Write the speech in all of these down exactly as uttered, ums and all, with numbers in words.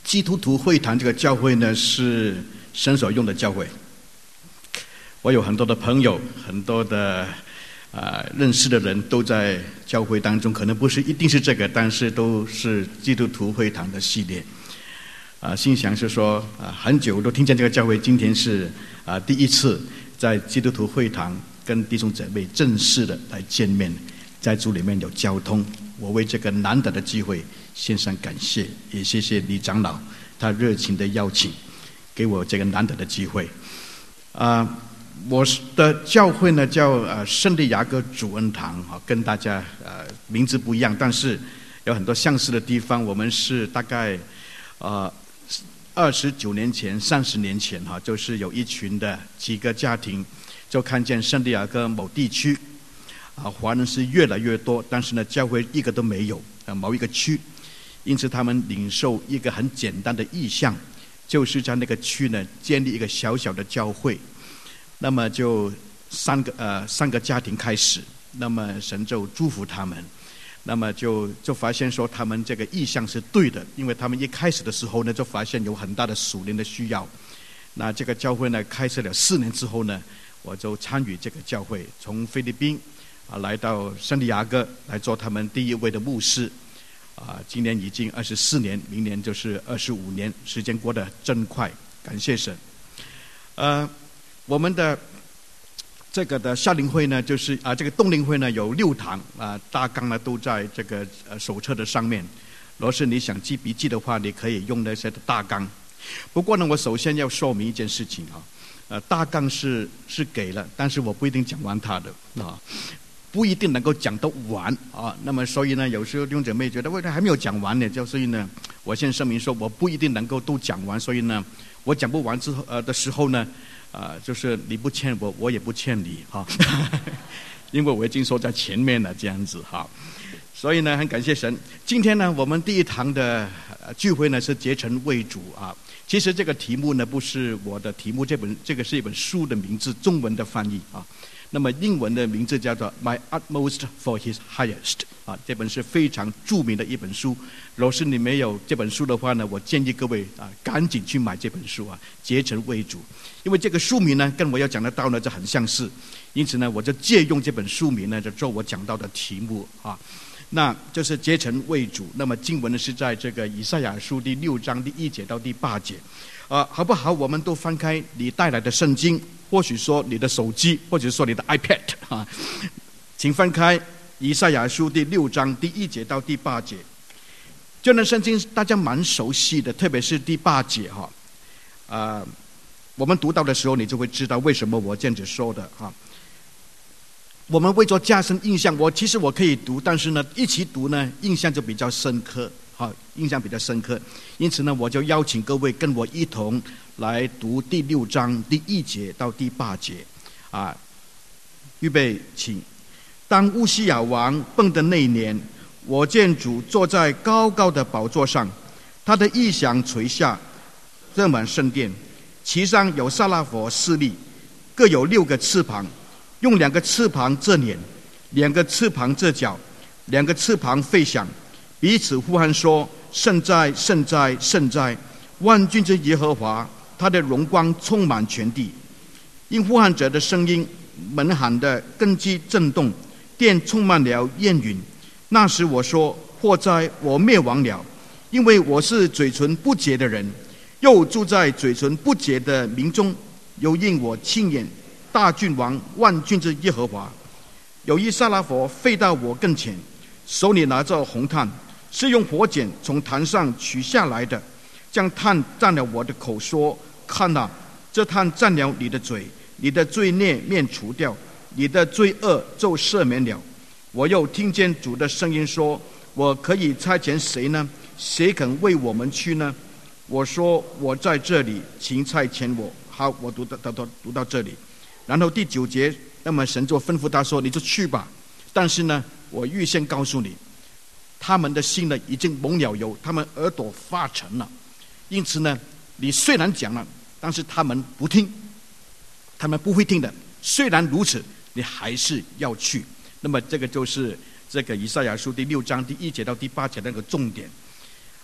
基督徒会堂这个教会呢，是神所用的教会。我有很多的朋友，很多的啊、呃、认识的人都在教会当中，可能不是一定是这个，但是都是基督徒会堂的系列。啊、呃，心想是说啊、呃，很久都听见这个教会，今天是啊、呃、第一次在基督徒会堂跟弟兄姊妹正式的来见面，在主里面有交通。我为这个难得的机会献上感谢，也谢谢李长老他热情的邀请，给我这个难得的机会。啊、呃，我的教会呢叫呃圣地亚哥主恩堂，哈，跟大家呃名字不一样，但是有很多相似的地方。我们是大概呃二十九年前、三十年前哈，就是有一群的几个家庭，就看见圣地亚哥某地区。啊，华人是越来越多，但是呢，教会一个都没有啊，某一个区，因此他们领受一个很简单的意向，就是在那个区呢建立一个小小的教会。那么就三个呃三个家庭开始，那么神就祝福他们，那么就就发现说他们这个意向是对的，因为他们一开始的时候呢，就发现有很大的属灵的需要。那这个教会呢开设了四年之后呢，我就参与这个教会，从菲律宾。啊，来到圣地亚哥来做他们第一位的牧师，啊，今年已经二十四年，明年就是二十五年，时间过得真快，感谢神。呃，我们的这个的夏令会呢，就是啊，这个冬令会呢有六堂啊，大纲呢都在这个呃手册的上面。若是你想记笔记的话，你可以用那些大纲。不过呢，我首先要说明一件事情啊，呃，大纲是是给了，但是我不一定讲完它的啊。不一定能够讲得完啊，那么所以呢，有时候弟兄姐妹觉得为什么还没有讲完呢？就所以呢，我先声明说，我不一定能够都讲完，所以呢，我讲不完之后呃的时候呢，啊、呃，就是你不欠我，我也不欠你哈，因为我已经说在前面了这样子哈，所以呢，很感谢神。今天呢，我们第一堂的聚会呢是结成为主啊。其实这个题目呢不是我的题目，这本这个是一本书的名字，中文的翻译啊。那么英文的名字叫做 My Utmost for His Highest 啊，这本是非常著名的一本书。若是你没有这本书的话呢，我建议各位啊赶紧去买这本书啊，结成为主。因为这个书名呢跟我要讲的道呢就很相似，因此呢我就借用这本书名呢就做我讲到的题目啊，那就是结成为主。那么经文呢是在这个以赛亚书第六章第一节到第八节。啊，好不好？我们都翻开你带来的圣经，或许说你的手机，或者说你的 iPad 啊，请翻开以赛亚书第六章第一节到第八节。这段圣经大家蛮熟悉的，特别是第八节哈。啊、呃，我们读到的时候，你就会知道为什么我这样子说的哈。我们为着加深印象，我其实我可以读，但是呢，一起读呢，印象就比较深刻。好，印象比较深刻，因此呢，我就邀请各位跟我一同来读第六章第一节到第八节，啊，预备，请。当乌西雅王崩的那一年，我见主坐在高高的宝座上，他的翼翔垂下，遮满圣殿，其上有撒拉佛四立，各有六个翅膀，用两个翅膀遮脸，两个翅膀遮脚，两个翅膀飞翔。彼此呼喊说：圣哉，圣哉，圣哉！万军之耶和华，他的荣光充满全地。因呼喊者的声音，门喊的根基震动，殿充满了烟云。那时我说：祸哉，我灭亡了，因为我是嘴唇不洁的人，又住在嘴唇不洁的民中。又因我亲眼大君王万军之耶和华，有一撒拉佛飞到我跟前，手里拿着红炭，是用火剪从坛上取下来的，将炭蘸了我的口，说：看哪，这炭蘸了你的嘴，你的罪孽免除掉，你的罪恶就赦免了。我又听见主的声音说：我可以差遣谁呢？谁肯为我们去呢？我说：我在这里，请差遣我。好，我读到读到读到这里，然后第九节，那么神就吩咐他说：你就去吧。但是呢，我预先告诉你，他们的心呢已经蒙了油，他们耳朵发沉了。因此呢，你虽然讲了，但是他们不听，他们不会听的。虽然如此，你还是要去。那么这个就是这个以赛亚书第六章第一节到第八节那个重点。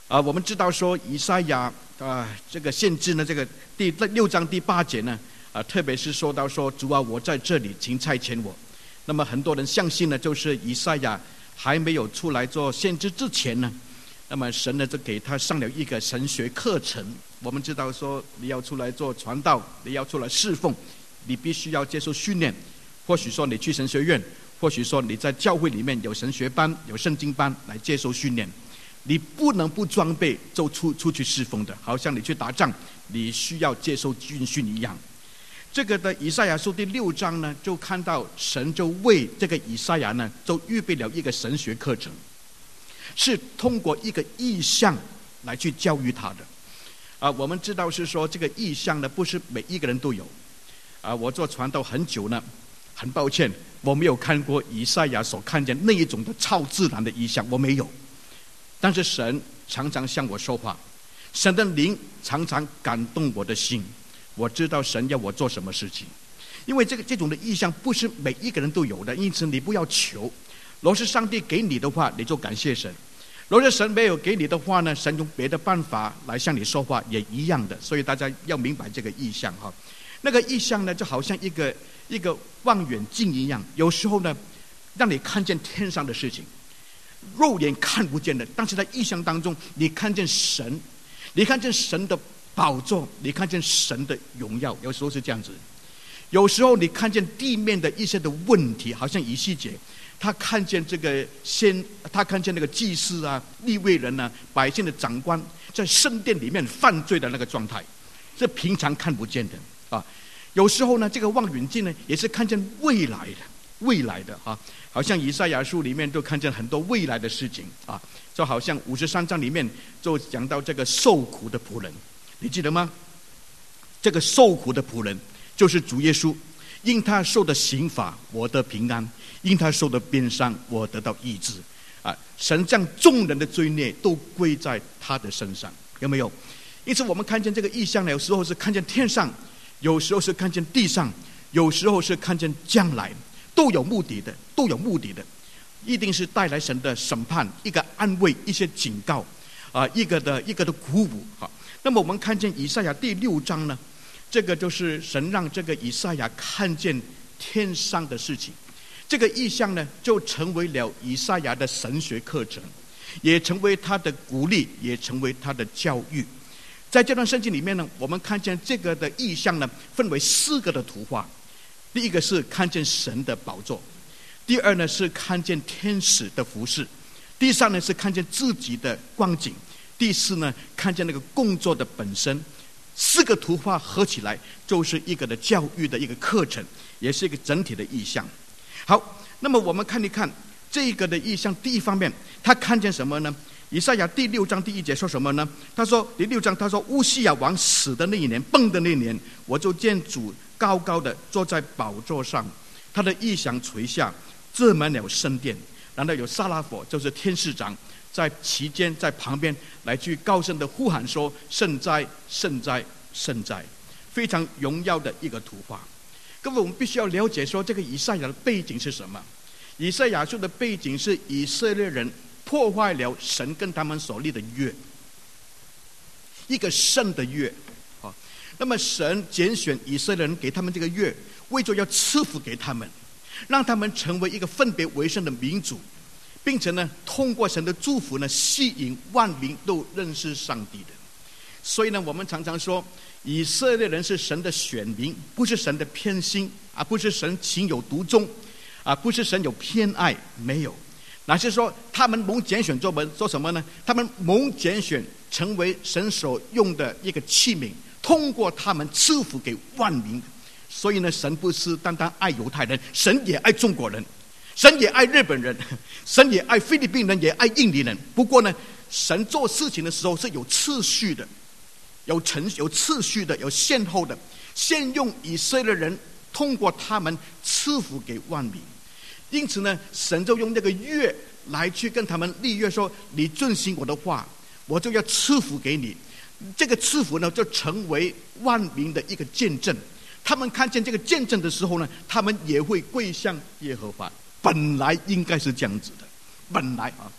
啊，我们知道说以赛亚啊，这个先知呢，这个第六章第八节呢，啊，特别是说到说主啊，我在这里，请差遣我。那么很多人相信呢，就是以赛亚还没有出来做先知之前呢，那么神呢就给他上了一个神学课程。我们知道说，你要出来做传道，你要出来侍奉，你必须要接受训练。或许说你去神学院，或许说你在教会里面有神学班、有圣经班来接受训练。你不能不装备就出出去侍奉的，好像你去打仗，你需要接受军训一样。这个的以赛亚书第六章呢，就看到神就为这个以赛亚呢，就预备了一个神学课程，是通过一个意象来去教育他的。啊，我们知道是说这个意象呢，不是每一个人都有。啊，我做传道很久呢，很抱歉，我没有看过以赛亚所看见那一种的超自然的意象，我没有。但是神常常向我说话，神的灵常常感动我的心，我知道神要我做什么事情。因为这个这种的意象不是每一个人都有的，因此你不要求。若是上帝给你的话，你就感谢神；若是神没有给你的话呢，神用别的办法来向你说话也一样的。所以大家要明白这个意象哈。那个意象呢，就好像一个一个望远镜一样，有时候呢，让你看见天上的事情，肉眼看不见的，但是在意象当中，你看见神，你看见神的宝座，你看见神的荣耀，有时候是这样子。有时候你看见地面的一些的问题，好像以西结，他看见这个先，他看见那个祭司啊、利未人啊、百姓的长官在圣殿里面犯罪的那个状态，是平常看不见的啊。有时候呢，这个望远镜呢，也是看见未来的。未来的啊，好像以赛亚书里面就看见很多未来的事情啊，就好像五十三章里面就讲到这个受苦的仆人，你记得吗？这个受苦的仆人就是主耶稣，因他受的刑罚，我得平安；因他受的鞭伤，我得到医治。啊，神将众人的罪孽都归在他的身上，有没有？因此我们看见这个意象呢，有时候是看见天上，有时候是看见地上，有时候是看见将来。都有目的的，都有目的的，一定是带来神的审判，一个安慰，一些警告，啊，一个的一个的鼓舞。好，那么我们看见以赛亚第六章呢，这个就是神让这个以赛亚看见天上的事情，这个意象呢，就成为了以赛亚的神学课程，也成为他的鼓励，也成为他的教育。在这段圣经里面呢，我们看见这个的意象呢，分为四个的图画。第一个是看见神的宝座，第二呢是看见天使的服侍，第三呢是看见自己的光景，第四呢看见那个工作的本身。四个图画合起来就是一个的教育的一个课程，也是一个整体的意象。好，那么我们看一看这个的意象。第一方面，他看见什么呢？以赛亚第六章第一节说什么呢？他说第六章他说乌西亚王死的那一年，崩的那一年，我就见主高高的坐在宝座上，他的翼翔垂下，遮满了圣殿。然后有撒拉佛，就是天使长，在其间在旁边来去高声的呼喊说：圣哉，圣哉，圣哉！非常荣耀的一个图画。各位，我们必须要了解说，这个以赛亚的背景是什么？以赛亚书的背景是以色列人破坏了神跟他们所立的约，一个圣的约。那么神拣选以色列人给他们这个约，为着要赐福给他们，让他们成为一个分别为圣的民族，并且呢，通过神的祝福呢，吸引万民都认识上帝的。所以呢，我们常常说，以色列人是神的选民，不是神的偏心啊，不是神情有独钟啊，不是神有偏爱，没有，乃是说他们蒙拣选做门做什么呢？他们蒙拣选成为神所用的一个器皿，通过他们赐福给万民。所以呢，神不是单单爱犹太人，神也爱中国人，神也爱日本人，神也爱菲律宾人，也爱印尼人。不过呢，神做事情的时候是有次序的，有程有次序的，有先后的。先用以色列人，通过他们赐福给万民。因此呢，神就用那个约来去跟他们立约，说你遵行我的话，我就要赐福给你。这个赐福呢，就成为万民的一个见证。他们看见这个见证的时候呢，他们也会归向耶和华。本来应该是这样子的，本来啊。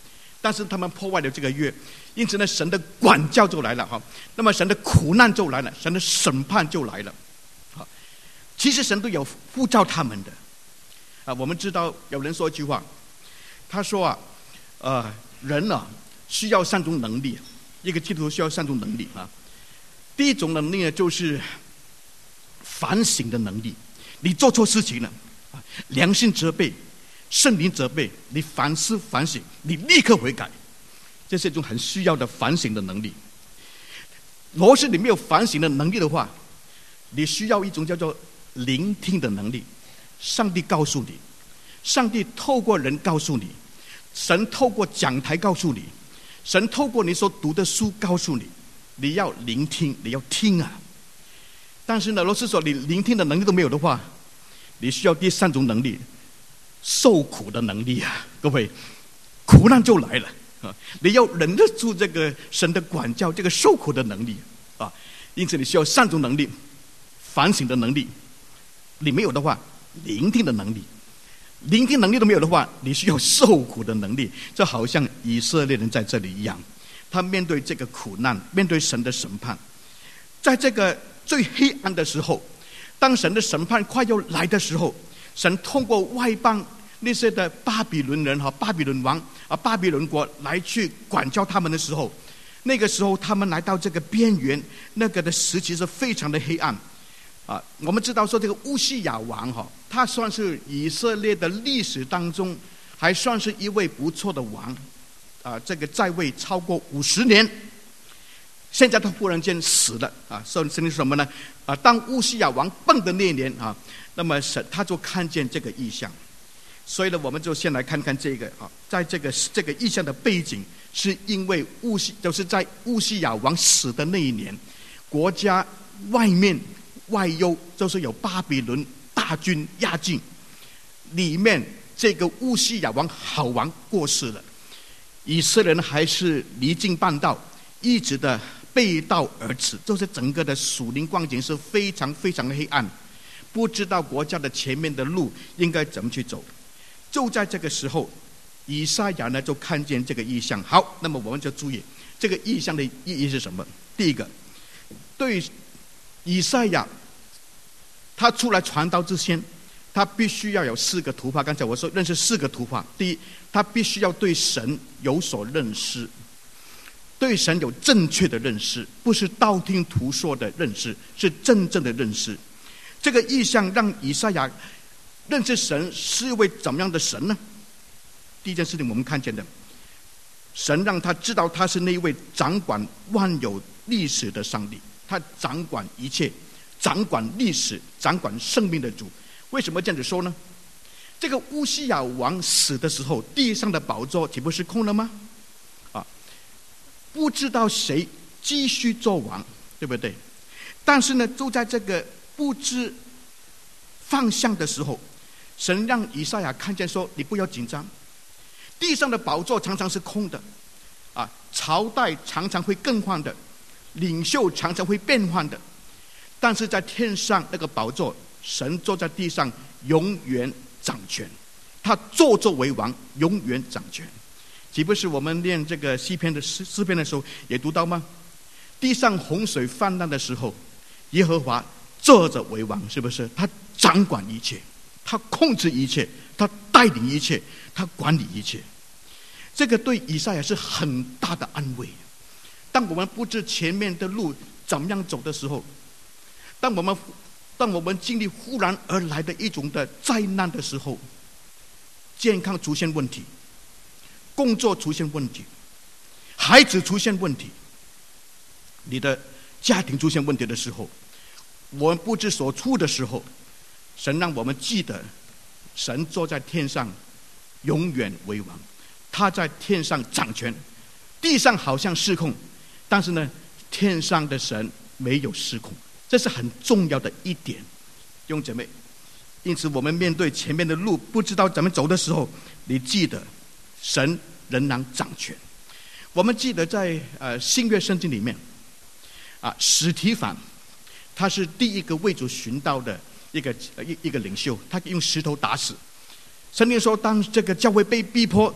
但是他们破坏了这个约，因此呢，神的管教就来了哈。那么神的苦难就来了，神的审判就来了。好，其实神都有呼召他们的啊。我们知道有人说一句话，他说啊，呃，人啊需要三种能力，一个基督徒需要三种能力啊。第一种能力呢，就是反省的能力。你做错事情了，良心责备，圣灵责备，你反思反省，你立刻悔改，这是一种很需要的反省的能力。若是你没有反省的能力的话，你需要一种叫做聆听的能力。上帝告诉你，上帝透过人告诉你，神透过讲台告诉你，神透过你所读的书告诉你，你要聆听，你要听啊。但是呢，若是说你聆听的能力都没有的话，你需要第三种能力，受苦的能力啊！各位，苦难就来了啊！你要忍得住这个神的管教，这个受苦的能力啊！因此，你需要三种能力：反省的能力，你没有的话，聆听的能力；聆听能力都没有的话，你需要受苦的能力。就好像以色列人在这里一样，他面对这个苦难，面对神的审判，在这个最黑暗的时候，当神的审判快要来的时候，神通过外邦那些的巴比伦人和巴比伦王啊，巴比伦国来去管教他们的时候，那个时候他们来到这个边缘，那个的时期是非常的黑暗啊。我们知道说这个乌西雅王哈，他算是以色列的历史当中还算是一位不错的王啊，这个在位超过五十年。现在他忽然间死了啊！圣经说什么呢？啊，当乌西雅王崩的那一年啊，那么神他就看见这个异象，所以呢，我们就先来看看这个啊，在这个这个异象的背景，是因为乌西就是在乌西雅王死的那一年，国家外面外忧，就是有巴比伦大军压境，里面这个乌西雅王好王过世了，以色列人还是离经叛道，一直的背道而驰，就是整个的属灵光景是非常非常的黑暗，不知道国家的前面的路应该怎么去走。就在这个时候，以赛亚呢就看见这个异象。好，那么我们就注意这个异象的意义是什么。第一个，对以赛亚他出来传道之前，他必须要有四个突破。刚才我说认识四个突破。第一，他必须要对神有所认识，对神有正确的认识，不是道听途说的认识，是真正的认识。这个意象让以赛亚认识神是一位怎么样的神呢？第一件事情我们看见的，神让他知道他是那一位掌管万有历史的上帝，他掌管一切，掌管历史，掌管生命的主。为什么这样子说呢？这个乌西雅王死的时候，地上的宝座岂不是空了吗？啊，不知道谁继续做王，对不对？但是呢，就在这个不知方向的时候，神让以赛亚看见说：“你不要紧张，地上的宝座常常是空的，啊，朝代常常会更换的，领袖常常会变换的，但是在天上那个宝座，神坐在地上永远掌权，他坐坐为王，永远掌权。”岂不是我们念这个诗篇的诗诗篇的时候也读到吗？地上洪水泛滥的时候，耶和华坐着为王，是不是？他掌管一切，他控制一切，他带领一切，他管理一切。这个对以赛亚是很大的安慰。当我们不知前面的路怎么样走的时候，当我们当我们经历忽然而来的一种的灾难的时候，健康出现问题，工作出现问题，孩子出现问题，你的家庭出现问题的时候，我们不知所措的时候，神让我们记得神坐在天上永远为王，他在天上掌权，地上好像失控，但是呢，天上的神没有失控，这是很重要的一点，弟兄姐妹。因此我们面对前面的路不知道怎么走的时候，你记得神仍然掌权。我们记得在呃新约圣经里面啊，史提反他是第一个为主寻道的一个一一个领袖，他用石头打死。圣经说，当这个教会被逼迫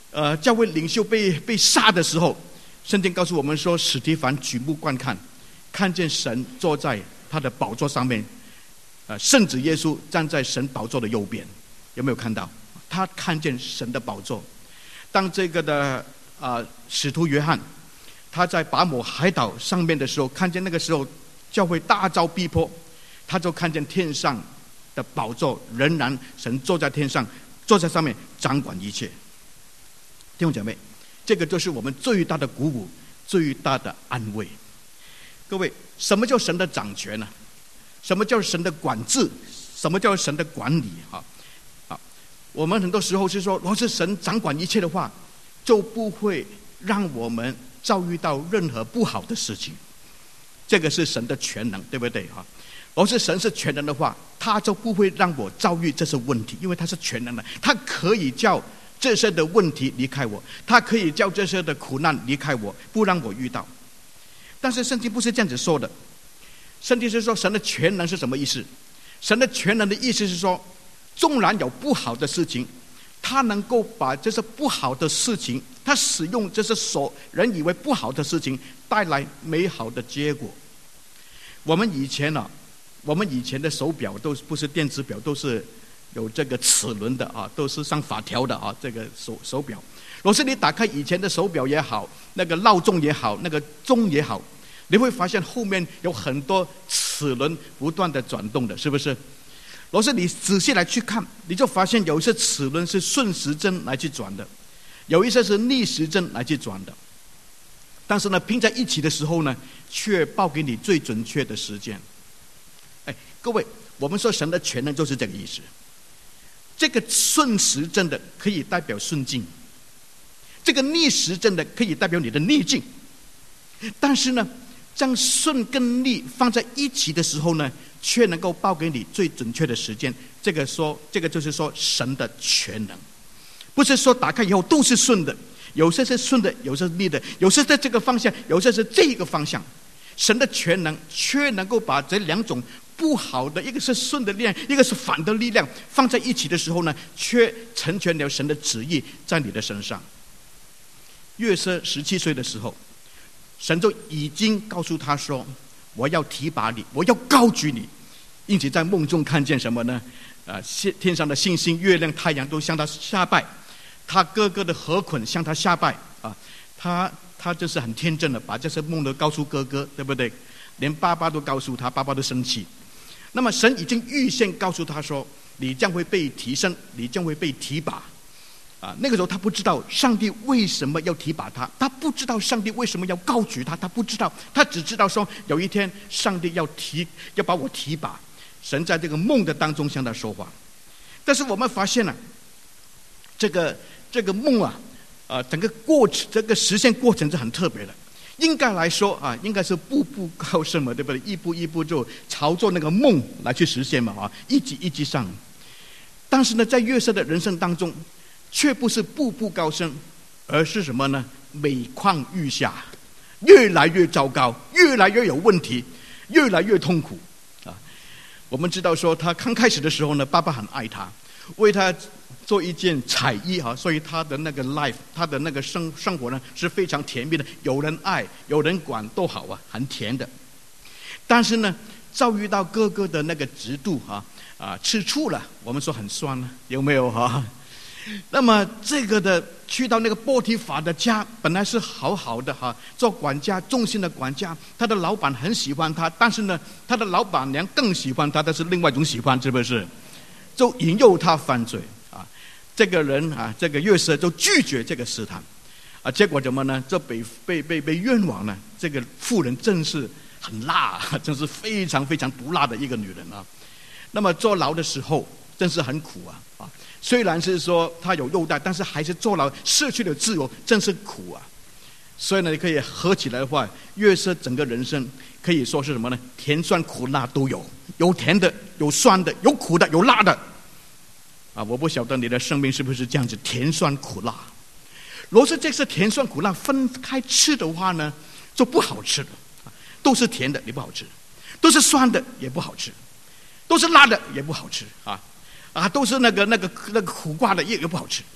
呃教会领袖被被杀的时候，圣经告诉我们说，史提凡举目观看，看见神坐在他的宝座上面，呃，圣子耶稣站在神宝座的右边，有没有看到？他看见神的宝座。当这个的啊、呃、使徒约翰，他在拔摩海岛上面的时候，看见那个时候教会大遭逼迫，他就看见天上的宝座仍然神坐在天上，坐在上面掌管一切。弟兄姐妹，这个就是我们最大的鼓舞，最大的安慰。各位，什么叫神的掌权呢？什么叫神的管制？什么叫神的管理？哈，啊，我们很多时候是说，如果是神掌管一切的话，就不会让我们遭遇到任何不好的事情。这个是神的全能，对不对？哈，如果是神是全能的话，他就不会让我遭遇这些问题，因为他是全能的，他可以叫这些的问题离开我，他可以叫这些的苦难离开我，不让我遇到。但是圣经不是这样子说的，圣经是说神的全能是什么意思？神的全能的意思是说，纵然有不好的事情，他能够把这些不好的事情，他使用这些所人以为不好的事情带来美好的结果。我们以前啊，我们以前的手表都不是电子表，都是有这个齿轮的啊，都是上发条的啊，这个手手表。如果是你打开以前的手表也好，那个闹钟也好，那个钟也好，你会发现后面有很多齿轮不断的转动的，是不是？如果是你仔细来去看，你就发现有一些齿轮是顺时针来去转的，有一些是逆时针来去转的。但是呢，拼在一起的时候呢，却报给你最准确的时间。哎，各位，我们说神的全能就是这个意思。这个顺时针的可以代表顺境，这个逆时针的可以代表你的逆境。但是呢，将顺跟逆放在一起的时候呢，却能够报给你最准确的时间。这个说，这个就是说神的全能，不是说打开以后都是顺的，有些是顺的，有些是逆的，有些在这个方向，有些是这个方向。神的全能却能够把这两种不好的，一个是顺的力量，一个是反的力量放在一起的时候呢，却成全了神的旨意在你的身上。约瑟十七岁的时候，神就已经告诉他说，我要提拔你，我要高举你。因此在梦中看见什么呢？啊，天上的星星、月亮、太阳都向他下拜，他哥哥的河捆向他下拜啊，他他就是很天真的把这些梦都告诉哥哥，对不对？连爸爸都告诉他，爸爸都生气。那么神已经预先告诉他说，你将会被提升，你将会被提拔啊。那个时候他不知道上帝为什么要提拔他，他不知道上帝为什么要高举他，他不知道，他只知道说有一天上帝要提要把我提拔。神在这个梦的当中向他说话。但是我们发现了、啊、这个这个梦啊呃，整个过程，这个实现过程是很特别的。应该来说啊，应该是步步高升嘛，对不对？一步一步就朝着那个梦来去实现嘛，啊，一级一级上。但是呢，在约瑟的人生当中，却不是步步高升，而是什么呢？每况愈下，越来越糟糕，越来越有问题，越来越痛苦啊！我们知道说，他刚开始的时候呢，爸爸很爱他，为他做一件彩衣哈，所以他的那个 life， 他的那个生生活呢是非常甜蜜的，有人爱，有人管都好啊，很甜的。但是呢，遭遇到哥哥的那个嫉妒哈啊，吃醋了，我们说很酸了，有没有哈？那么这个的去到那个波提法的家，本来是好好的哈，做管家，忠心的管家，他的老板很喜欢他，但是呢，他的老板娘更喜欢他，但是另外一种喜欢，是不是？就引诱他犯罪。这个人啊，这个约瑟就拒绝这个试探，啊，结果怎么呢？这被被被被冤枉了。这个妇人真是很辣，真是非常非常毒辣的一个女人啊。那么坐牢的时候，真是很苦啊啊！虽然是说他有优待，但是还是坐牢，失去了自由，真是苦啊。所以呢，你可以合起来的话，约瑟整个人生可以说是什么呢？甜酸苦辣都有，有甜的，有酸的，有苦的，有辣的。啊，我不晓得你的生命是不是这样子，甜酸苦辣。如果是这些甜酸苦辣分开吃的话呢，就不好吃了。都是甜的也不好吃，都是酸的也不好吃，都是辣的也不好吃啊啊，都是那个那个那个苦瓜的也也不好吃。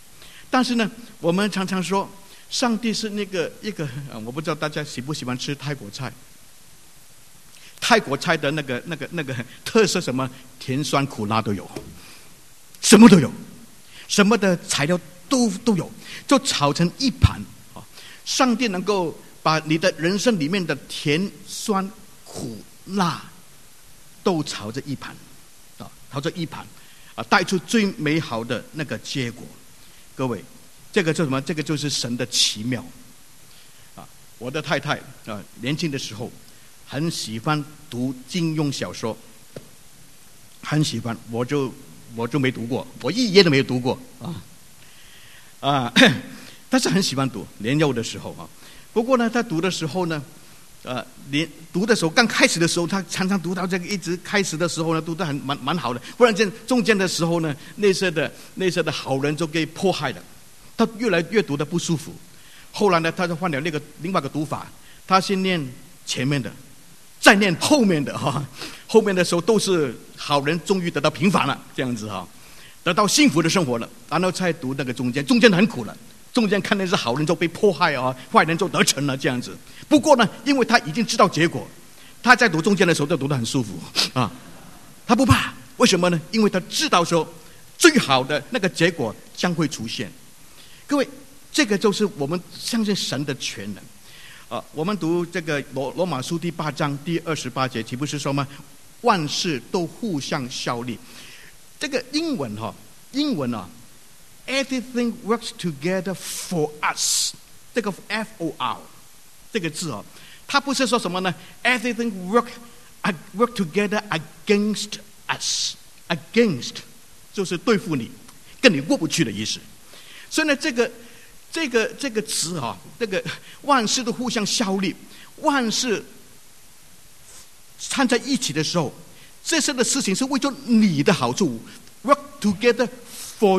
但是呢，我们常常说，上帝是那个一个，我不知道大家喜不喜欢吃泰国菜。泰国菜的那个、那个、那个特色什么，甜酸苦辣都有，什么都有，什么的材料都都有，就炒成一盘。上帝能够把你的人生里面的甜酸苦辣都炒着一盘，啊，炒着一盘，啊，带出最美好的那个结果。各位，这个叫什么？这个就是神的奇妙。啊，我的太太啊，年轻的时候很喜欢读金庸小说，很喜欢，我就我就没读过，我一页都没有读过啊啊。但是很喜欢读，年幼的时候啊。不过呢，他读的时候呢，呃，连读的时候刚开始的时候，他常常读到这个，一直开始的时候呢，读得很蛮蛮好的。忽然间中间的时候呢，那些的那些的好人就给迫害了，他越来越读得不舒服。后来呢，他就换了那个另外一个读法，他先念前面的，再念后面的哈。后面的时候都是好人终于得到平凡了，这样子哈，得到幸福的生活了，然后再读那个中间，中间很苦了。中间看的是好人就被迫害啊，坏人就得逞了这样子。不过呢，因为他已经知道结果，他在读中间的时候就读得很舒服啊，他不怕。为什么呢？因为他知道说最好的那个结果将会出现。各位，这个就是我们相信神的全能啊。我们读这个罗罗马书第八章第二十八节，岂不是说吗？万事都互相效力。这个英文哈、哦，英文啊。Everything works together for us。这个 F O R 这个字哦，它不是说什么呢 ？Everything work work together against us。against 就是对付你，跟你过不去的意思。所以呢，这个这个这个词哈、哦，这个万事都互相效力，万事掺在一起的时候，这些的事情是为着你的好处 ，work together for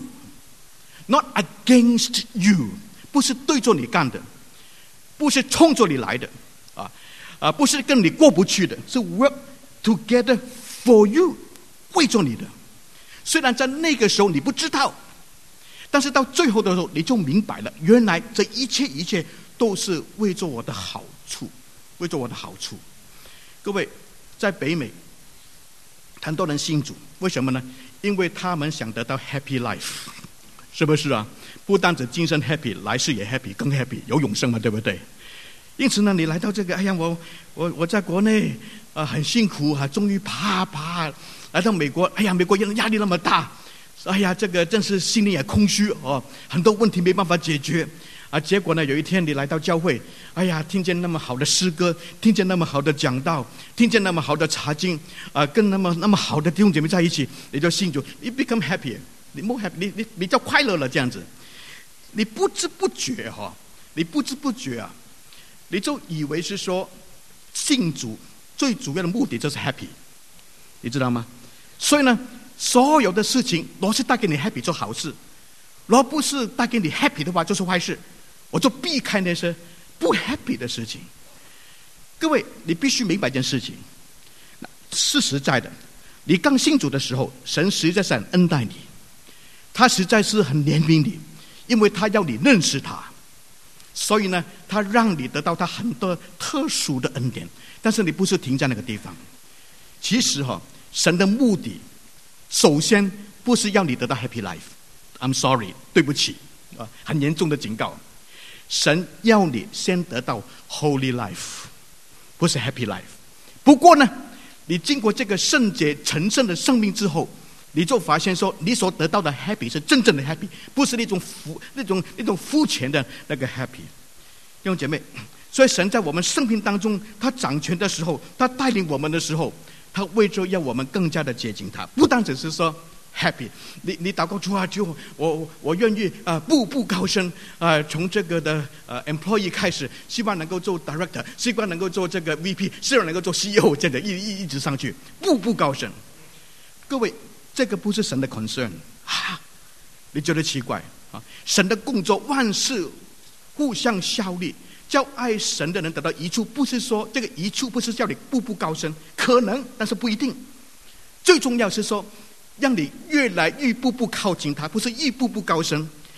you。Not against you， 不是对着你干的，不是冲着你来的，啊啊，不是跟你过不去的，是 work together for you， 为着你的。虽然在那个时候你不知道，但是到最后的时候你就明白了，原来这一切一切都是为着我的好处，为着我的好处。各位，在北美，很多人信主，为什么呢？因为他们想得到 happy life。是不是啊？不单止今生 happy， 来世也 happy， 更 happy， 有永生嘛，对不对？因此呢，你来到这个，哎呀，我我我在国内啊、呃、很辛苦啊，终于爬爬来到美国，哎呀，美国人压力那么大，哎呀，这个真是心里也空虚哦，很多问题没办法解决啊。结果呢，有一天你来到教会，哎呀，听见那么好的诗歌，听见那么好的讲道，听见那么好的查经啊、呃，跟那么那么好的弟兄姐妹在一起，你就信主，你 become happy。你 more happy， 你你比较快乐了，这样子，你不知不觉哈、哦，你不知不觉啊，你就以为是说信主最主要的目的就是 happy， 你知道吗？所以呢，所有的事情若是带给你 happy 做好事，若不是带给你 happy 的话就是坏事，我就避开那些不 happy 的事情。各位，你必须明白一件事情，是实在的，你刚信主的时候，神实在是很恩待你。他实在是很怜悯你，因为他要你认识他，所以呢，他让你得到他很多特殊的恩典。但是你不是停在那个地方，其实哈、哦，神的目的，首先不是要你得到 happy life。I'm sorry， 对不起啊，很严重的警告。神要你先得到 holy life， 不是 happy life。不过呢，你经过这个圣洁成圣的生命之后，你就发现说，你所得到的 happy 是真正的 happy， 不是那种肤那种那种肤浅的那个 happy。弟兄姐妹，所以神在我们生命当中，他掌权的时候，他带领我们的时候，他为着要我们更加的接近他，不单只是说 happy。你你祷告主啊，就我我愿意啊、呃、步步高升啊、呃，从这个的呃 employee 开始，希望能够做 director， 希望能够做这个 V P， 希望能够做 C E O， 这样的一一一直上去，步步高升。各位。这个不是神的 concern 啊，你觉得奇怪啊？神的工作万事互相效力，叫爱神的人得到益处，不是说这个益处不是叫你步步高升，可能但是不一定。最重要是说，让你越来越步步靠近他，不是一步步高升，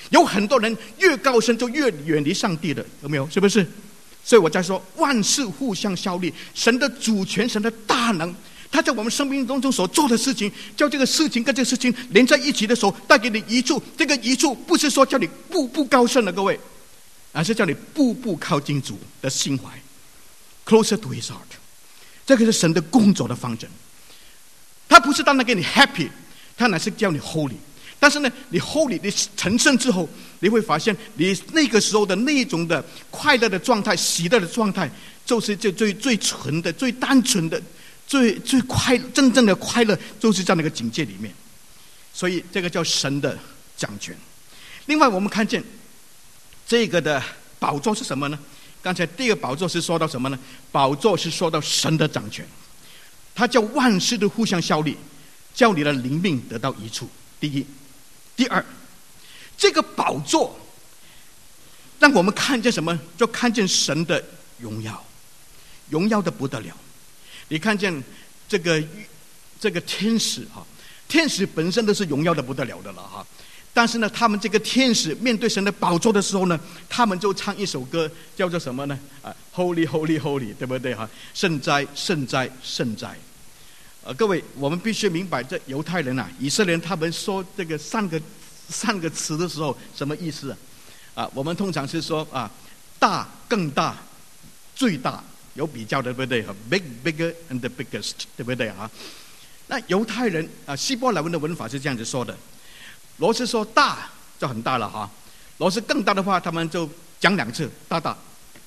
有很多人越高升就越远离上帝的，有没有？是不是？所以我在说万事互相效力，神的主权，神的大能，他在我们生命当中所做的事情，叫这个事情跟这个事情连在一起的时候，带给你益处。这个益处不是说叫你步步高升了，各位，而是叫你步步靠近主的心怀 ，closer to His heart。这个是神的工作的方针。他不是单单给你 happy， 他乃是叫你 holy。但是呢，你 holy， 你成圣之后，你会发现，你那个时候的那种的快乐的状态、喜乐的状态，就是最最最纯的、最单纯的、最最快真正的快乐，就是在那个境界里面。所以这个叫神的掌权。另外，我们看见这个的宝座是什么呢？刚才第二个宝座是说到什么呢？宝座是说到神的掌权，它叫万事都互相效力，叫你的灵命得到益处。第一。第二，这个宝座让我们看见什么？就看见神的荣耀，荣耀的不得了。你看见这个这个天使哈，天使本身都是荣耀的不得了的了哈。但是呢，他们这个天使面对神的宝座的时候呢，他们就唱一首歌，叫做什么呢？啊 ，Holy Holy Holy， 对不对哈？圣哉圣哉圣哉。呃，各位，我们必须明白，这犹太人啊、以色列人，他们说这个三个三个词的时候，什么意思啊？啊，我们通常是说啊，大、更大、最大，有比较的，对不对 ？Big, bigger, and the biggest， 对不对啊？那犹太人啊，希伯来文的文法是这样子说的：若是说大，就很大了哈；若是更大的话，他们就讲两次，大大。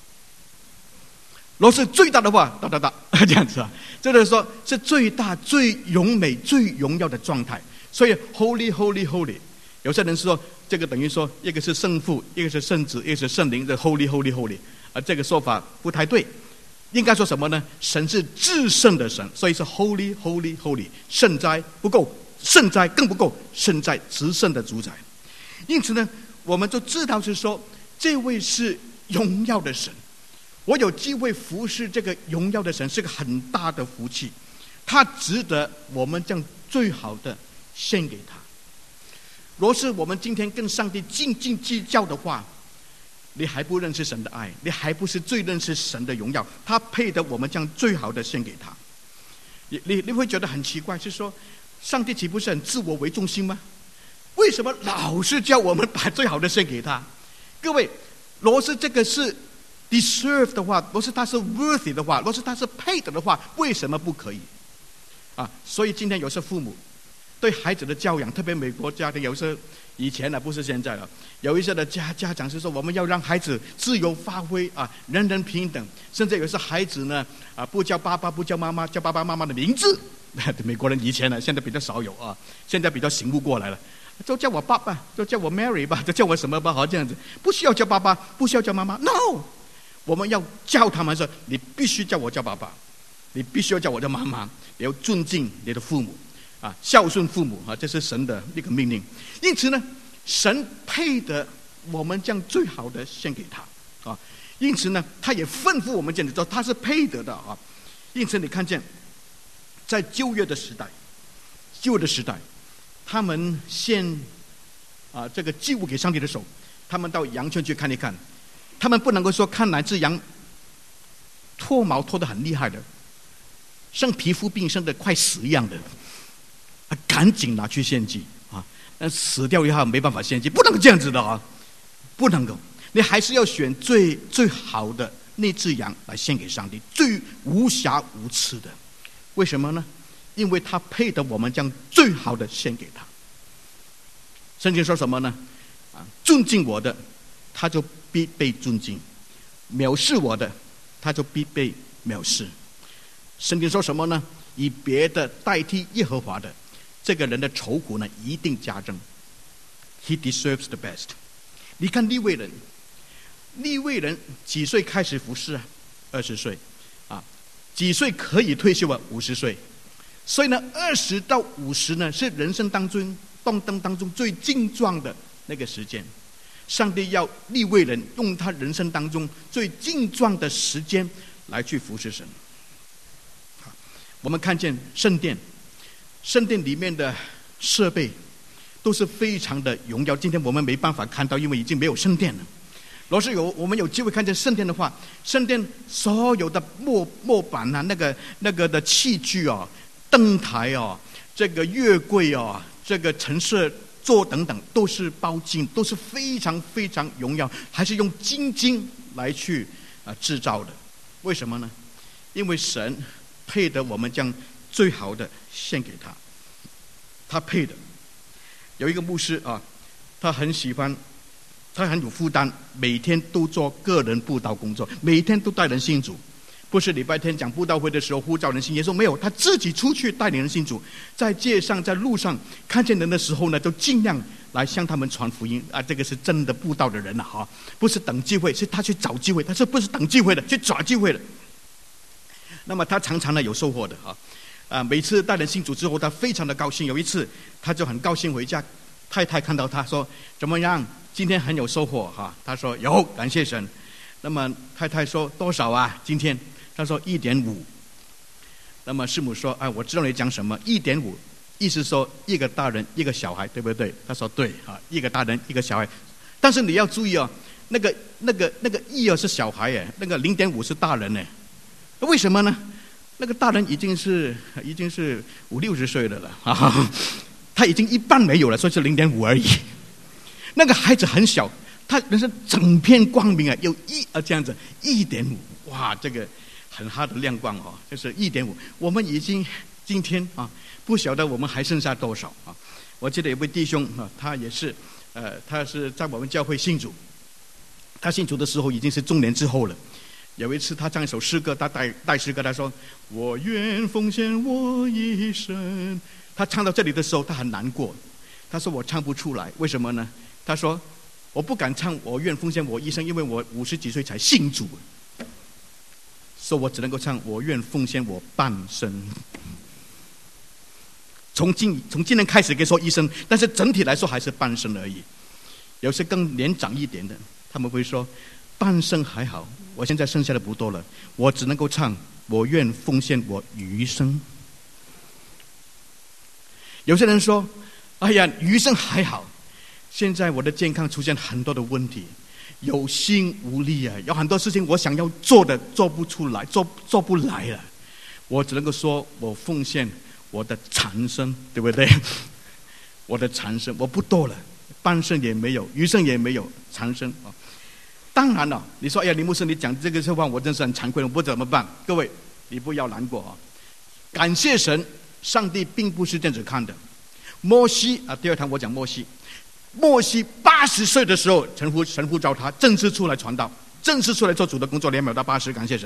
若是最大的话，大大大这样子啊，这就是说是最大、最荣美、最荣耀的状态。所以 Holy Holy Holy， 有些人说这个等于说一个是圣父，一个是圣子，一个是圣灵的 Holy Holy Holy， 而这个说法不太对。应该说什么呢？神是至圣的神，所以是 Holy Holy Holy， 圣哉不够，圣哉更不够，圣哉至圣的主宰。因此呢，我们就知道是说这位是荣耀的神。我有机会服侍这个荣耀的神，是个很大的福气，他值得我们将最好的献给他。若是我们今天跟上帝斤斤计较的话，你还不认识神的爱，你还不是最认识神的荣耀，他配得我们将最好的献给他。你你你会觉得很奇怪，是说上帝岂不是很自我为中心吗？为什么老是叫我们把最好的献给他？各位，若是这个是deserve 的话，若是他是 worthy 的话，若是他是配得的话，为什么不可以啊？所以今天有些父母对孩子的教养，特别美国家庭，有些以前呢、啊、不是现在了，有一些的家家长是说我们要让孩子自由发挥啊，人人平等，甚至有些孩子呢啊不叫爸爸不叫妈妈，叫爸爸妈妈的名字。美国人以前呢，现在比较少有啊，现在比较醒悟过来了。就叫我爸爸，就叫我 Mary 吧，就叫我什么吧，好这样子，不需要叫爸爸，不需要叫妈妈 ，No。我们要叫他们说，你必须叫我叫爸爸，你必须要叫我叫妈妈，你要尊敬你的父母啊，孝顺父母啊，这是神的一个命令。因此呢，神配得我们将最好的献给他啊。因此呢，他也吩咐我们这样子做，他是配得的啊。因此你看见，在旧约的时代，旧约的时代，他们献啊这个祭物给上帝的时候，他们到羊圈去看一看。他们不能够说看哪只羊脱毛脱得很厉害的，生皮肤病生得快死一样的，啊，赶紧拿去献祭啊！那死掉以后没办法献祭，不能够这样子的啊，不能够，你还是要选最最好的那只羊来献给上帝，最无瑕无疵的。为什么呢？因为他配得我们将最好的献给他。圣经说什么呢？啊，尊敬我的，他就必被尊敬；藐视我的，他就必被藐视。圣经说什么呢？以别的代替耶和华的，这个人的愁苦呢一定加增。He deserves the best。你看利未人，利未人几岁开始服侍啊？二十岁啊，几岁可以退休啊？五十岁。所以呢，二十到五十呢，是人生当中动荡当中最精壮的那个时间。上帝要利未人用他人生当中最精壮的时间来去服侍神。我们看见圣殿，圣殿里面的设备都是非常的荣耀。今天我们没办法看到，因为已经没有圣殿了。若是有我们有机会看见圣殿的话，圣殿所有的木木板啊，那个那个的器具啊，灯台啊，这个月柜啊，这个陈设座等等，都是包金，都是非常非常荣耀，还是用金金来去啊制造的。为什么呢？因为神配得我们将最好的献给他，他配的。有一个牧师啊，他很喜欢。他很有负担，每天都做个人布道工作，每天都带人信主。不是礼拜天讲布道会的时候呼召人信耶稣，没有，他自己出去带领人信主，在街上在路上看见人的时候呢，都尽量来向他们传福音啊！这个是真的布道的人了哈，不是等机会，是他去找机会，他是不是等机会的，去找机会的。那么他常常呢有收获的哈啊！每次带人信主之后，他非常的高兴。有一次他就很高兴回家，太太看到他说怎么样？今天很有收获哈，他说有，感谢神。那么太太说多少啊？今天他说一点五。那么师母说，哎，我知道你讲什么，一点五，意思说一个大人一个小孩，对不对？他说对啊，一个大人一个小孩。但是你要注意哦，那个那个那个一哦是小孩哎，那个零点五是大人哎。为什么呢？那个大人已经是已经是五六十岁的了啊，他已经一半没有了，所以是零点五而已。那个孩子很小，他人生整片光明啊，有一啊这样子一点五，哇，这个很哈的亮光哦，就是一点五。我们已经今天啊，不晓得我们还剩下多少啊。我记得有位弟兄啊，他也是，呃，他是在我们教会信主，他信主的时候已经是中年之后了。有一次他唱一首诗歌，他带带诗歌，他说：“我愿奉献我一生。”他唱到这里的时候，他很难过，他说：“我唱不出来，为什么呢？”他说：“我不敢唱，我愿奉献我一生，因为我五十几岁才信主，所以我只能够唱我愿奉献我半生。从今从今天开始可以说一生，但是整体来说还是半生而已。有些更年长一点的，他们会说半生还好，我现在剩下的不多了，我只能够唱我愿奉献我余生。有些人说，哎呀，余生还好。”现在我的健康出现很多的问题，有心无力啊，有很多事情我想要做的做不出来，做做不来了。我只能够说我奉献我的残生，对不对？我的残生我不多了，半生也没有，余生也没有，残生啊。当然了，你说哎呀，林牧师，你讲这个话我真是很惭愧，我不怎么办？各位，你不要难过啊！感谢神，上帝并不是这样子看的。摩西啊，第二堂我讲摩西。摩西八十岁的时候，神呼神呼召他正式出来传道，正式出来做主的工作，连没有到八十，感谢神。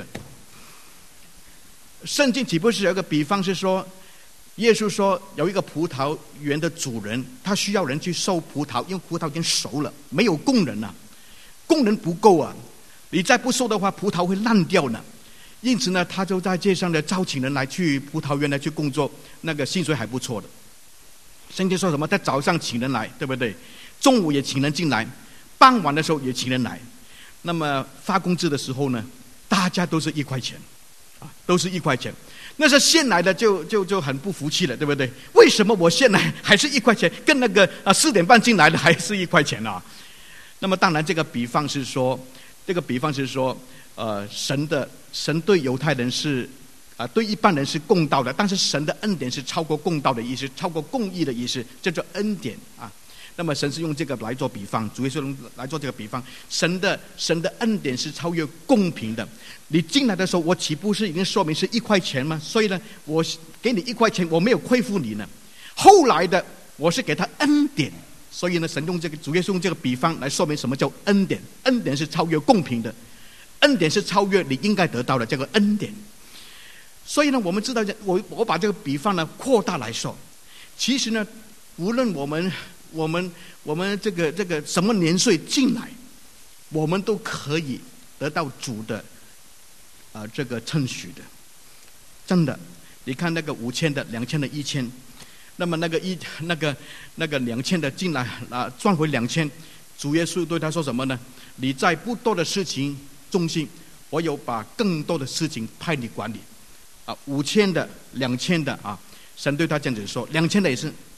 圣经岂不是有一个比方是说，耶稣说有一个葡萄园的主人，他需要人去收葡萄，因为葡萄已经熟了，没有工人了、啊，工人不够啊，你再不收的话，葡萄会烂掉呢。因此呢，他就在街上呢招请人来去葡萄园来去工作，那个薪水还不错的。圣经说什么？在早上请人来，对不对？中午也请人进来，傍晚的时候也请人来。那么发工资的时候呢，大家都是一块钱，啊，都是一块钱。那是现来的就就就很不服气了，对不对？为什么我现来还是一块钱，跟那个啊四点半进来的还是一块钱啊？那么当然，这个比方是说，这个比方是说，呃，神的神对犹太人是。啊，对一般人是公道的，但是神的恩典是超过公道的意思，超过公义的意思，这叫恩典啊。那么神是用这个来做比方，主耶稣用来做这个比方，神的神的恩典是超越公平的。你进来的时候，我岂不是已经说明是一块钱吗？所以呢，我给你一块钱，我没有亏负你呢。后来的我是给他恩典，所以呢，神用这个主耶稣用这个比方来说明什么叫恩典。恩典是超越公平的，恩典是超越你应该得到的这个恩典。所以呢，我们知道，我我把这个比方呢扩大来说，其实呢，无论我们我们我们这个这个什么年岁进来，我们都可以得到主的啊、呃、这个称许的，真的。你看那个五千的、两千的、一千，那么那个一那个那个两千的进来啊，赚回两千，主耶稣对他说什么呢？你在不多的事情中心，我有把更多的事情派你管理。啊，五千的、两千的啊，神对他这样子说，两千的也是，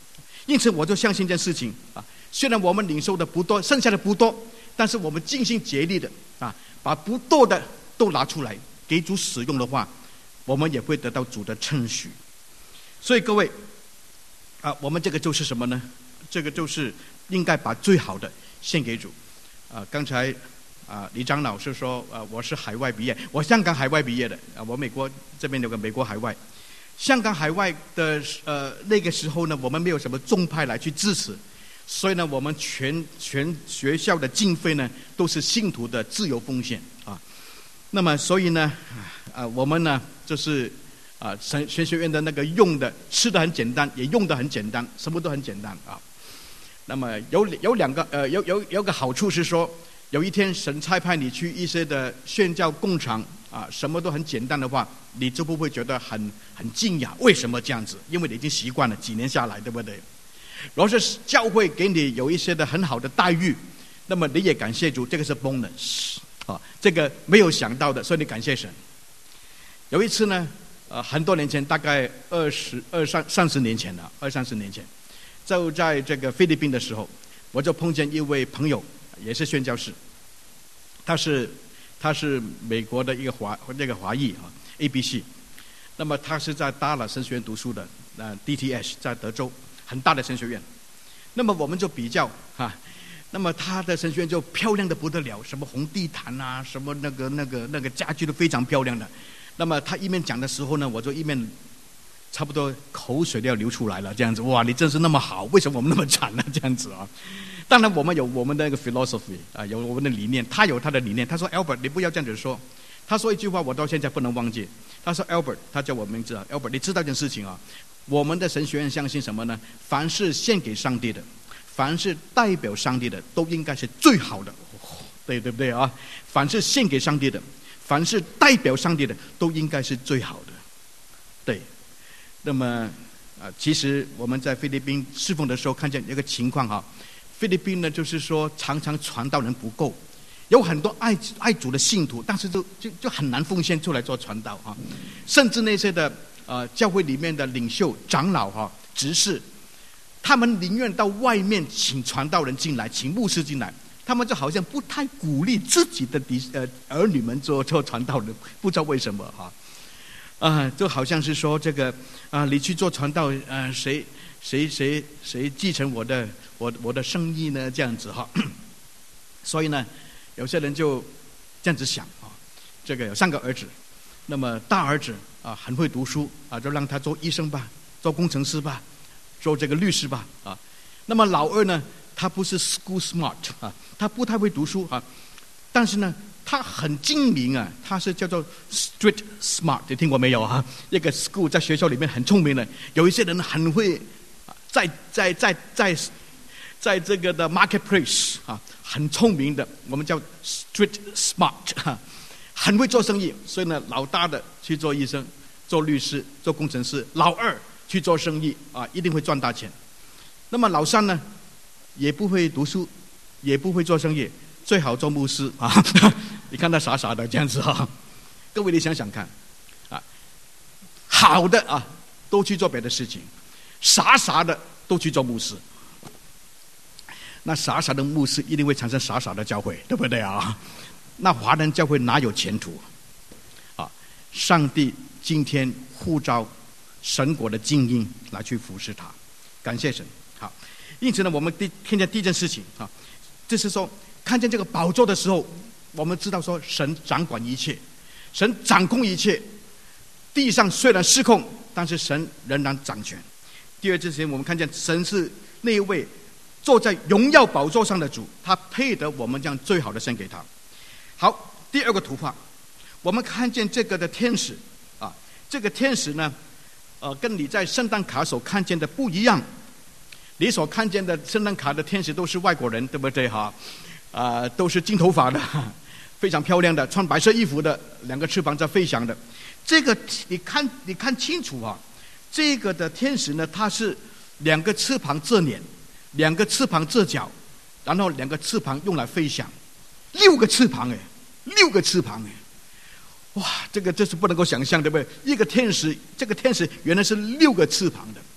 因此我就相信一件事情啊，虽然我们领受的不多，剩下的不多，但是我们尽心竭力的啊，把不多的都拿出来给主使用的话，我们也会得到主的称许。所以各位啊，我们这个就是什么呢？这个就是应该把最好的献给主啊。刚才啊，李长老是说啊，我是海外毕业，我香港海外毕业的啊，我美国这边有个美国海外。香港海外的呃那个时候呢，我们没有什么宗派来去支持，所以呢，我们全全学校的经费呢都是信徒的自由奉献啊。那么所以呢，啊我们呢就是啊神神学院的那个用的吃的很简单，也用的很简单，什么都很简单啊。那么有有两个呃有有有个好处是说，有一天神差派你去一些的宣教工厂啊，什么都很简单的话，你就不会觉得很很惊讶，为什么这样子？因为你已经习惯了几年下来，对不对？如果是教会给你有一些的很好的待遇，那么你也感谢主，这个是 bonus 啊，这个没有想到的，所以你感谢神。有一次呢，呃，很多年前，大概二十二三三十年前了，二三十年前，就在这个菲律宾的时候，我就碰见一位朋友，也是宣教士，他是他是美国的一个华那个华裔啊 ，A B C， 那么他是在达拉神学院读书的，呃 D T S 在德州很大的神学院，那么我们就比较哈。那么他的神学院就漂亮的不得了，什么红地毯啊，什么那个那个那个家具都非常漂亮的。那么他一面讲的时候呢，我就一面差不多口水都要流出来了，这样子。哇，你真是那么好，为什么我们那么惨呢？这样子啊。当然我们有我们的那个 philosophy 啊，有我们的理念，他有他的理念。他说 Albert， 你不要这样子说。他说一句话我到现在不能忘记。他说 Albert， 他叫我名字啊 Albert， 你知道一件事情啊，我们的神学院相信什么呢？凡是献给上帝的，凡是代表上帝的，都应该是最好的，对对不对啊？凡是献给上帝的，凡是代表上帝的，都应该是最好的，对。那么啊，其实我们在菲律宾侍奉的时候，看见一个情况哈，菲律宾呢，就是说常常传道人不够，有很多爱爱主的信徒，但是就就就很难奉献出来做传道啊，甚至那些的呃教会里面的领袖、长老哈、执事。他们宁愿到外面请传道人进来，请牧师进来，他们就好像不太鼓励自己的呃儿女们做做传道人，不知道为什么哈，啊、呃，就好像是说这个啊、呃，你去做传道，呃，谁谁谁谁继承我的我我的生意呢？这样子哈，所以呢，有些人就这样子想啊，这个有三个儿子，那么大儿子啊很会读书啊，就让他做医生吧，做工程师吧。做这个律师吧啊，那么老二呢，他不是 school smart 啊，他不太会读书啊，但是呢，他很精明啊，他是叫做 street smart， 你听过没有啊？一个 school 在学校里面很聪明的，有一些人很会在在在在在这个的 marketplace 啊，很聪明的，我们叫 street smart 啊，很会做生意，所以呢，老大的去做医生、做律师、做工程师，老二去做生意啊，一定会赚大钱。那么老三呢，也不会读书，也不会做生意，最好做牧师啊！你看他傻傻的这样子啊，各位你想想看啊，好的啊，都去做别的事情，傻傻的都去做牧师。那傻傻的牧师一定会产生傻傻的教会，对不对啊？那华人教会哪有前途啊？上帝今天呼召神国的精英来去服侍他，感谢神。好，因此呢，我们第看见第一件事情啊，就是说看见这个宝座的时候，我们知道说神掌管一切，神掌控一切。地上虽然失控，但是神仍然掌权。第二件事情，我们看见神是那一位坐在荣耀宝座上的主，他配得我们将最好的献给他。好，第二个图画，我们看见这个的天使啊，这个天使呢。呃，跟你在圣诞卡所看见的不一样，你所看见的圣诞卡的天使都是外国人，对不对哈？啊、呃，都是金头发的，非常漂亮的，穿白色衣服的，两个翅膀在飞翔的。这个你看，你看清楚啊，这个的天使呢，它是两个翅膀遮脸，两个翅膀遮脚，然后两个翅膀用来飞翔，六个翅膀哎，六个翅膀哎。哇，这个这是不能够想象，对不对？一个天使，这个天使原来是六个翅膀的，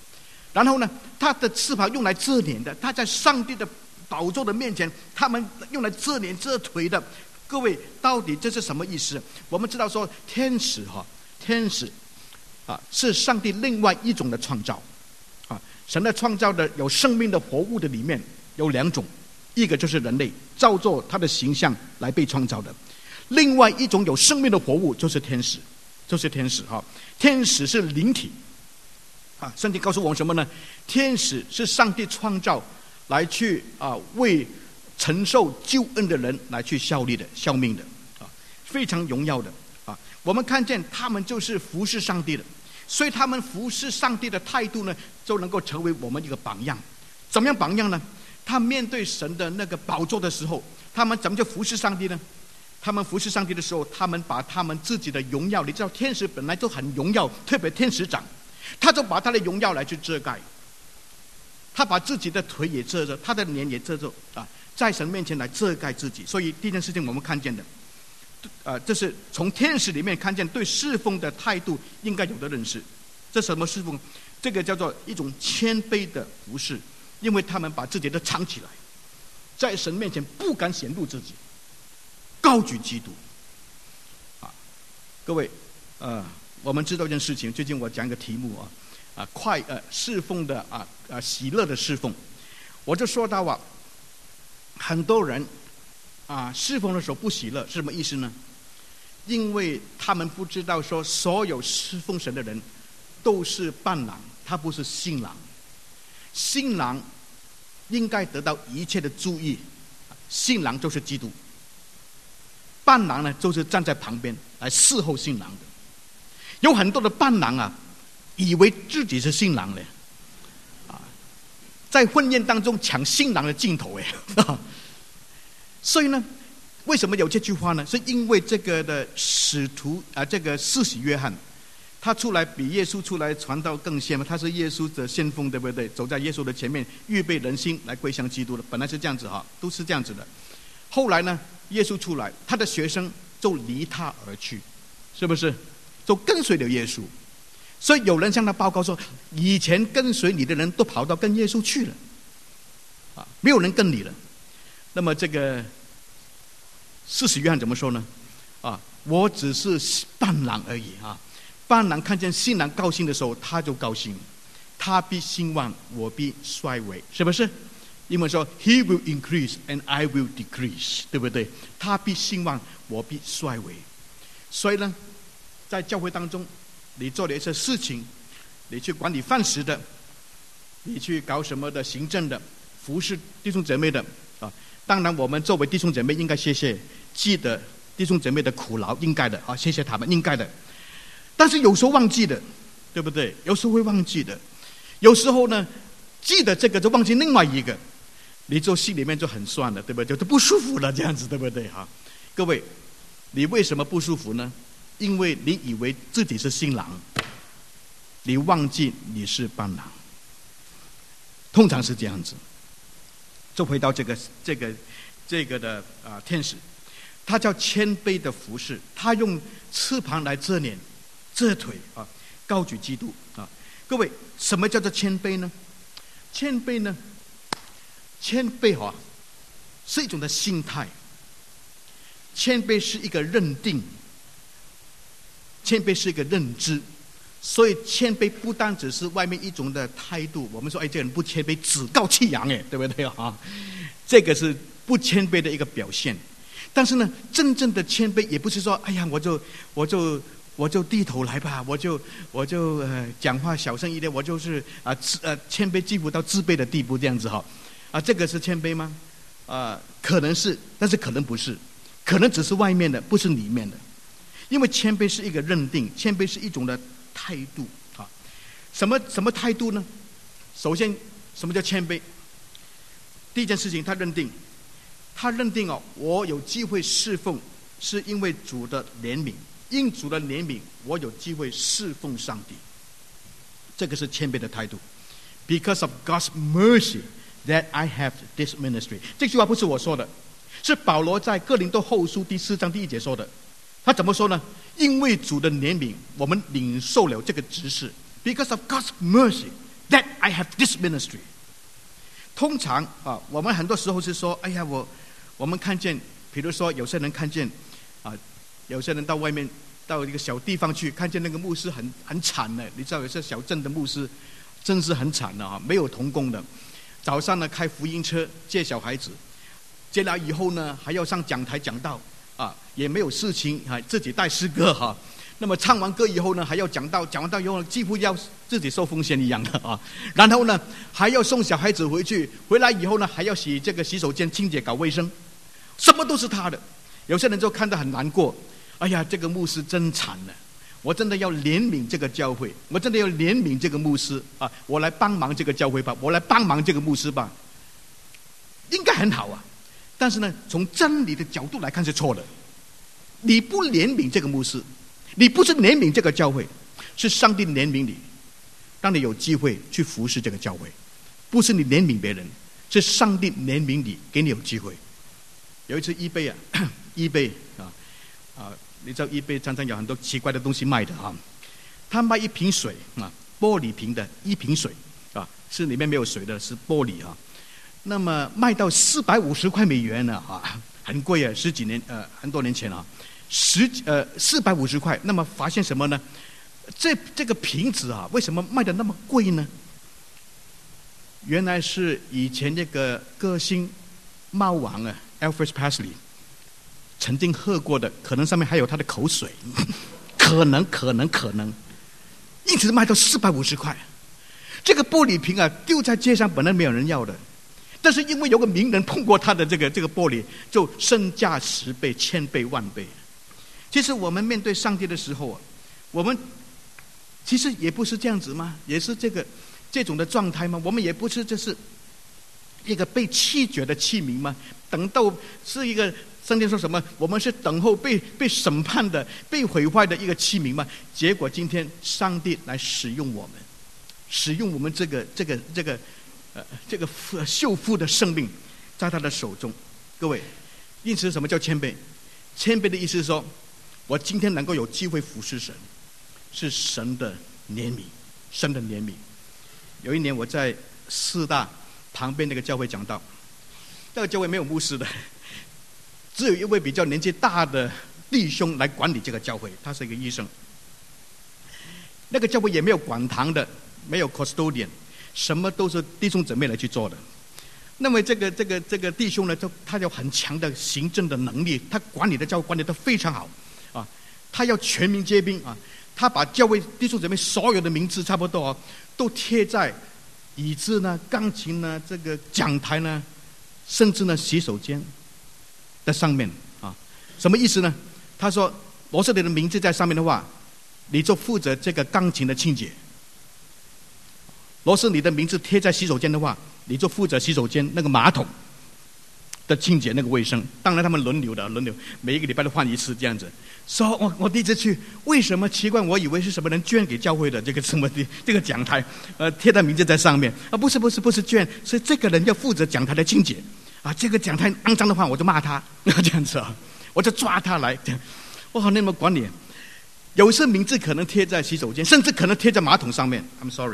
然后呢，他的翅膀用来遮脸的，他在上帝的宝座的面前，他们用来遮脸遮腿的。各位，到底这是什么意思？我们知道说，天使哈，天使啊，是上帝另外一种的创造啊。神的创造的有生命的活物的里面有两种，一个就是人类，照作他的形象来被创造的；另外一种有生命的活物就是天使，就是天使哈。天使是灵体啊。圣经告诉我们什么呢？天使是上帝创造来去啊为承受救恩的人来去效力的、效命的啊，非常荣耀的啊。我们看见他们就是服侍上帝的，所以他们服侍上帝的态度呢，就能够成为我们一个榜样。怎么样榜样呢？他面对神的那个宝座的时候，他们怎么就服侍上帝呢？他们服侍上帝的时候，他们把他们自己的荣耀，你知道天使本来就很荣耀，特别天使长，他就把他的荣耀来去遮盖，他把自己的腿也遮着，他的脸也遮着啊。在神面前来遮盖自己。所以第一件事情我们看见的呃，这是从天使里面看见对侍奉的态度应该有的认识。这什么侍奉？这个叫做一种谦卑的服侍，因为他们把自己的藏起来，在神面前不敢显露自己，高举基督啊。各位呃，我们知道一件事情，最近我讲一个题目啊啊快呃侍奉的啊啊喜乐的侍奉，我就说到啊，很多人啊侍奉的时候不喜乐是什么意思呢？因为他们不知道说所有侍奉神的人都是伴郎，他不是新郎。新郎应该得到一切的注意，新郎就是基督，伴郎呢就是站在旁边来侍候新郎的。有很多的伴郎啊，以为自己是新郎嘞，啊，在婚宴当中抢新郎的镜头哎，所以呢，为什么有这句话呢？是因为这个的使徒啊，这个施洗约翰，他出来比耶稣出来传道更先嘛，他是耶稣的先锋，对不对？走在耶稣的前面，预备人心来归向基督的，本来是这样子哈，都是这样子的。后来呢，耶稣出来，他的学生就离他而去，是不是？就跟随了耶稣。所以有人向他报告说，以前跟随你的人都跑到跟耶稣去了，啊，没有人跟你了。那么这个施洗约翰怎么说呢？啊，我只是伴郎而已啊。伴郎看见新郎高兴的时候，他就高兴，他必兴旺，我必衰微，是不是？英文说 He will increase and I will decrease， 对不对？他必兴旺，我必衰微。所以呢，在教会当中，你做了一些事情，你去管理饭食的，你去搞什么的行政的，服侍弟兄姐妹的啊。当然，我们作为弟兄姐妹应该谢谢，记得弟兄姐妹的苦劳，应该的啊，谢谢他们，应该的。但是有时候忘记的，对不对？有时候会忘记的。有时候呢，记得这个就忘记另外一个，你就心里面就很酸了，对不对？就不舒服了，这样子，对不对？哈，各位，你为什么不舒服呢？因为你以为自己是新郎，你忘记你是伴郎。通常是这样子。就回到这个这个这个的啊、呃、天使，他叫谦卑的服侍，他用翅膀来遮脸、遮腿啊，高举基督啊。各位，什么叫做谦卑呢？谦卑呢？谦卑哈、啊、是一种的心态，谦卑是一个认定，谦卑是一个认知。所以谦卑不单只是外面一种的态度，我们说哎，这个人不谦卑，趾高气扬，哎，对不对啊？这个是不谦卑的一个表现。但是呢，真正的谦卑也不是说，哎呀，我就我就我就低头来吧，我就我就呃讲话小声一点，我就是啊自呃谦卑几乎到自卑的地步这样子哈。啊，这个是谦卑吗？啊，可能是，但是可能不是，可能只是外面的，不是里面的。因为谦卑是一个认定，谦卑是一种的态度啊。什么什么态度呢？首先，什么叫谦卑？第一件事情，他认定，他认定哦，我有机会侍奉，是因为主的怜悯，因主的怜悯，我有机会侍奉上帝。这个是谦卑的态度。Because of God's mercy that I have this ministry。这句话不是我说的，是保罗在哥林多后书第四章第一节说的。他怎么说呢？因为主的怜悯，我们领受了这个职事。Because of God's mercy that I have this ministry。通常啊，我们很多时候是说，哎呀，我我们看见，比如说有些人看见啊，有些人到外面到一个小地方去，看见那个牧师很很惨的，你知道有些小镇的牧师真是很惨的啊，没有同工的，早上呢开福音车接小孩子，接了以后呢还要上讲台讲道啊，也没有事情啊，自己带诗歌哈。那么唱完歌以后呢，还要讲道，讲完道以后几乎要自己受风险一样的啊。然后呢，还要送小孩子回去，回来以后呢，还要洗这个洗手间清洁搞卫生，什么都是他的。有些人就看得很难过，哎呀，这个牧师真惨了，我真的要怜悯这个教会，我真的要怜悯这个牧师啊，我来帮忙这个教会吧，我来帮忙这个牧师吧，应该很好啊。但是呢，从真理的角度来看是错的。你不怜悯这个牧师，你不是怜悯这个教会，是上帝怜悯你，让你有机会去服侍这个教会。不是你怜悯别人，是上帝怜悯你，给你有机会。有一次易贝啊，易贝啊啊，你知道易贝常常有很多奇怪的东西卖的啊。他卖一瓶水啊，玻璃瓶的一瓶水啊，是里面没有水的，是玻璃啊。那么卖到四百五十块美元呢啊，很贵啊，十几年呃很多年前啊。十呃四百五十块，那么发现什么呢？这这个瓶子啊，为什么卖的那么贵呢？原来是以前那个歌星猫王啊 ，Elvis Presley 曾经喝过的，可能上面还有他的口水，可能可能可能，因此卖到四百五十块。这个玻璃瓶啊，丢在街上本来没有人要的，但是因为有个名人碰过他的这个这个玻璃，就身价十倍、千倍、万倍。其实我们面对上帝的时候啊，我们其实也不是这样子吗？也是这个这种的状态吗？我们也不是这是一个被弃绝的器皿吗？等到是一个圣经说什么？我们是等候被被审判的、被毁坏的一个器皿吗？结果今天上帝来使用我们，使用我们这个这个这个呃这个秀富的生命，在他的手中。各位，因此什么叫谦卑？谦卑的意思是说，我今天能够有机会服侍神，是神的怜悯，神的怜悯。有一年我在四大旁边那个教会讲道，那个教会没有牧师的，只有一位比较年纪大的弟兄来管理这个教会，他是一个医生。那个教会也没有管堂的，没有 custodian， 什么都是弟兄姊妹来去做的。那么这个这个这个弟兄呢，就他有很强的行政的能力，他管理的教会管理得非常好啊。他要全民皆兵啊，他把教会弟兄姊妹所有的名字差不多啊，都贴在椅子呢、钢琴呢、这个讲台呢，甚至呢洗手间的上面啊。什么意思呢？他说，若是你的名字在上面的话，你就负责这个钢琴的清洁；若是你的名字贴在洗手间的话，你就负责洗手间那个马桶的清洁、那个卫生。当然他们轮流的，轮流每一个礼拜都换一次这样子。说、so, 我我第一次去，为什么奇怪？我以为是什么人捐给教会的这个什么的这个讲台，呃，贴的名字在上面啊，不是不是不是捐，是这个人要负责讲台的清洁啊。这个讲台肮脏的话，我就骂他这样子啊，我就抓他来。哇，那么管理，有些名字可能贴在洗手间，甚至可能贴在马桶上面。I'm sorry。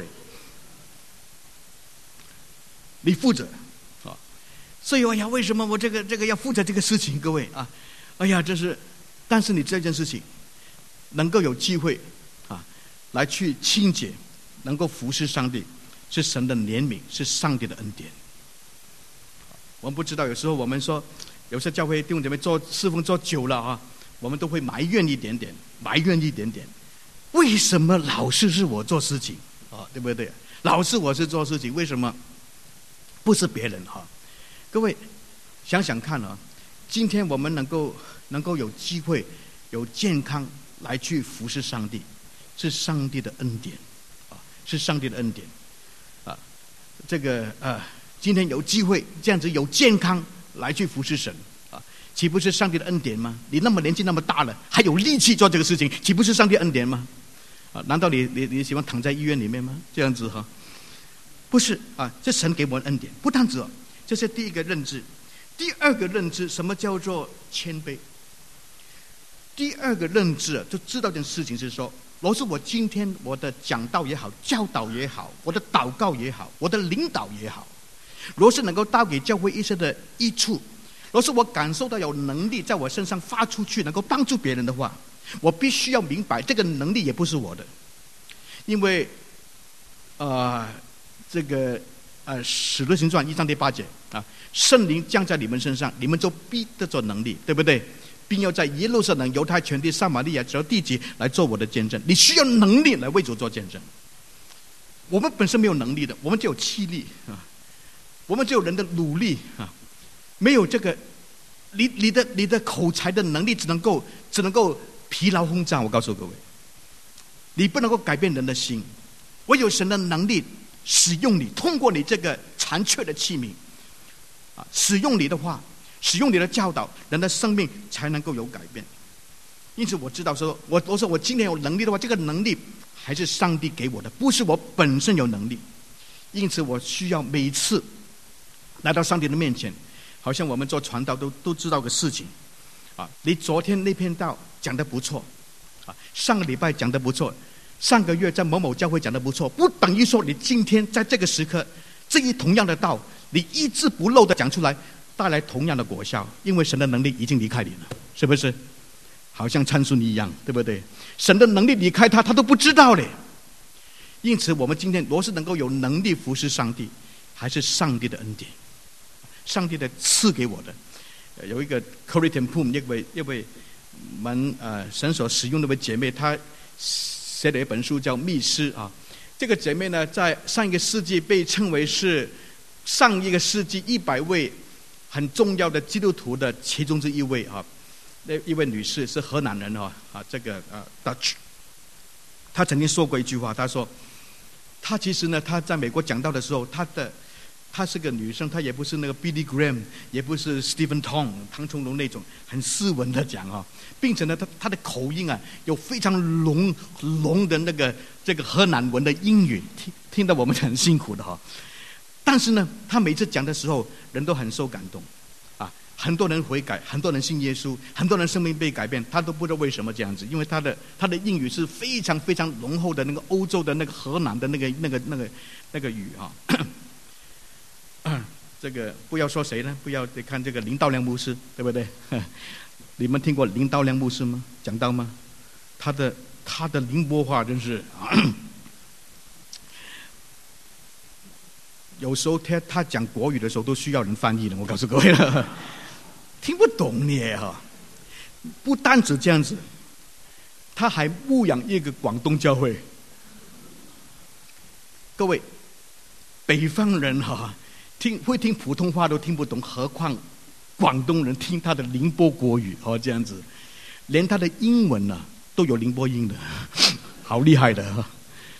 你负责啊，所以哎呀，为什么我这个这个要负责这个事情？各位啊，哎呀，这是，但是你这件事情能够有机会啊，来去清洁，能够服侍上帝，是神的怜悯，是上帝的恩典。我们不知道，有时候我们说，有些教会弟兄姐妹做侍奉做久了啊，我们都会埋怨一点点，埋怨一点点，为什么老是是我做事情啊？对不对？老是我是做事情，为什么？不是别人哈，各位想想看啊，今天我们能够能够有机会有健康来去服侍上帝，是上帝的恩典啊，是上帝的恩典啊。这个呃，今天有机会这样子有健康来去服侍神啊，岂不是上帝的恩典吗？你那么年纪那么大了，还有力气做这个事情，岂不是上帝恩典吗？啊，难道你你你喜欢躺在医院里面吗？这样子哈？不是啊，这神给我们恩典，不单止哦，这是第一个认知。第二个认知，什么叫做谦卑？第二个认知啊，就知道一件事情是说， 若是我今天我的讲道也好，教导也好，我的祷告也好，我的领导也好，若是能够带给教会一些的益处，若是我感受到有能力在我身上发出去，能够帮助别人的话，我必须要明白这个能力也不是我的，因为呃这个呃使徒行传一章第八节啊，圣灵降在你们身上，你们就必得着能力，对不对？并要在耶路撒冷、犹太全地、撒玛利亚直到地极来做我的见证。你需要能力来为主做见证。我们本身没有能力的，我们只有气力啊，我们只有人的努力啊，没有这个，你你的你的口才的能力只能够只能够疲劳轰炸。我告诉各位，你不能够改变人的心，唯有神的能力使用你，通过你这个残缺的器皿啊，使用你的话。使用你的教导，人的生命才能够有改变。因此我知道说，我我说我今天有能力的话，这个能力还是上帝给我的，不是我本身有能力。因此我需要每次来到上帝的面前，好像我们做传道都都知道个事情啊，你昨天那篇道讲得不错啊，上个礼拜讲得不错，上个月在某某教会讲得不错，不等于说你今天在这个时刻这一同样的道，你一字不漏的讲出来，带来同样的果效，因为神的能力已经离开你了，是不是？好像参孙一样，对不对？神的能力离开他，他都不知道嘞。因此，我们今天若是能够有能力服侍上帝，还是上帝的恩典，上帝的赐给我的。有一个 Corrie ten Boom 一位一位我们呃神所使用的一位姐妹，她写了一本书叫《密师》啊。这个姐妹呢，在上一个世纪被称为是上一个世纪一百位很重要的基督徒的其中之一位啊，那一位女士是荷兰人啊啊，这个呃 Dutch， 她曾经说过一句话，她说，她其实呢，她在美国讲道的时候，她的她是个女生，她也不是那个 Billy Graham， 也不是 Stephen Tong 唐崇荣那种很斯文的讲啊，并且呢，她她的口音啊，有非常浓浓的那个这个荷兰文的英语，听听得我们很辛苦的哈。但是呢，他每次讲的时候，人都很受感动，啊，很多人悔改，很多人信耶稣，很多人生命被改变，他都不知道为什么这样子，因为他的他的英语是非常非常浓厚的那个欧洲的那个荷兰的那个那个那个那个语啊。这个不要说谁呢？不要得看这个林道亮牧师，对不对？你们听过林道亮牧师吗？讲道吗？他的他的宁波话真是。有时候他他讲国语的时候都需要人翻译的，我告诉各位了，听不懂你哈。不单止这样子，他还牧养一个广东教会。各位，北方人哈听会听普通话都听不懂，何况广东人听他的宁波国语哦，这样子，连他的英文呢、啊、都有宁波音的，好厉害的哈。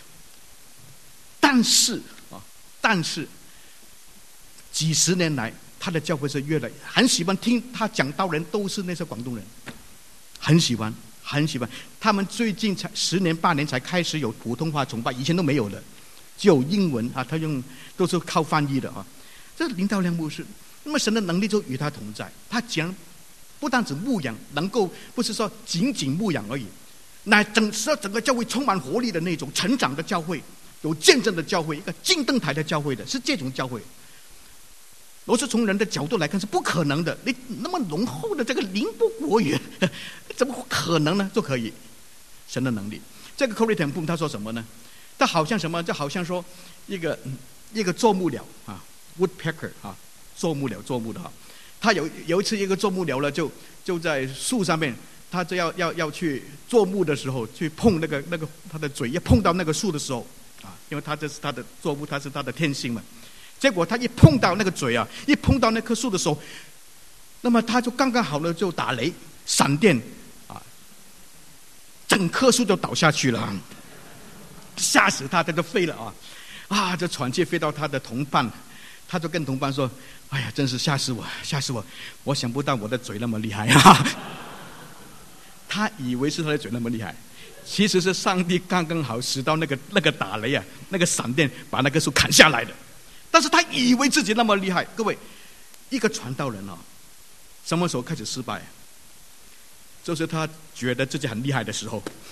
但是。但是几十年来，他的教会是越来很喜欢听他讲道人都是那些广东人，很喜欢很喜欢。他们最近才十年八年才开始有普通话崇拜，以前都没有的，只有英文啊，他用都是靠翻译的啊。这是林道亮牧师，那么神的能力就与他同在。他讲不单只牧养，能够不是说仅仅牧养而已，乃整使整个教会充满活力的那种成长的教会。有见证的教会，一个金灯台的教会的，是这种教会。若是从人的角度来看是不可能的，你那么浓厚的这个宁波国语，怎么可能呢？就可以，神的能力。这个 Corrie ten Boom 他说什么呢？他好像什么？就好像说一个一个做木鸟啊 ，woodpecker 啊，做木鸟做木的哈。他有有一次一个做木鸟呢，就就在树上面。他就要要要去做木的时候，去碰那个那个他的嘴，一碰到那个树的时候，啊，因为他这是他的做木，他是他的天性嘛。结果他一碰到那个嘴啊，一碰到那棵树的时候，那么他就刚刚好了，就打雷、闪电，啊，整棵树就倒下去了，吓死他，他就飞了啊，啊，这喘气飞到他的同伴，他就跟同伴说：“哎呀，真是吓死我，吓死我！我想不到我的嘴那么厉害啊。”他以为是他的嘴那么厉害，其实是上帝刚刚好使到那个那个打雷啊，那个闪电把那棵树砍下来的。但是他以为自己那么厉害。各位，一个传道人哦，什么时候开始失败？就是他觉得自己很厉害的时候。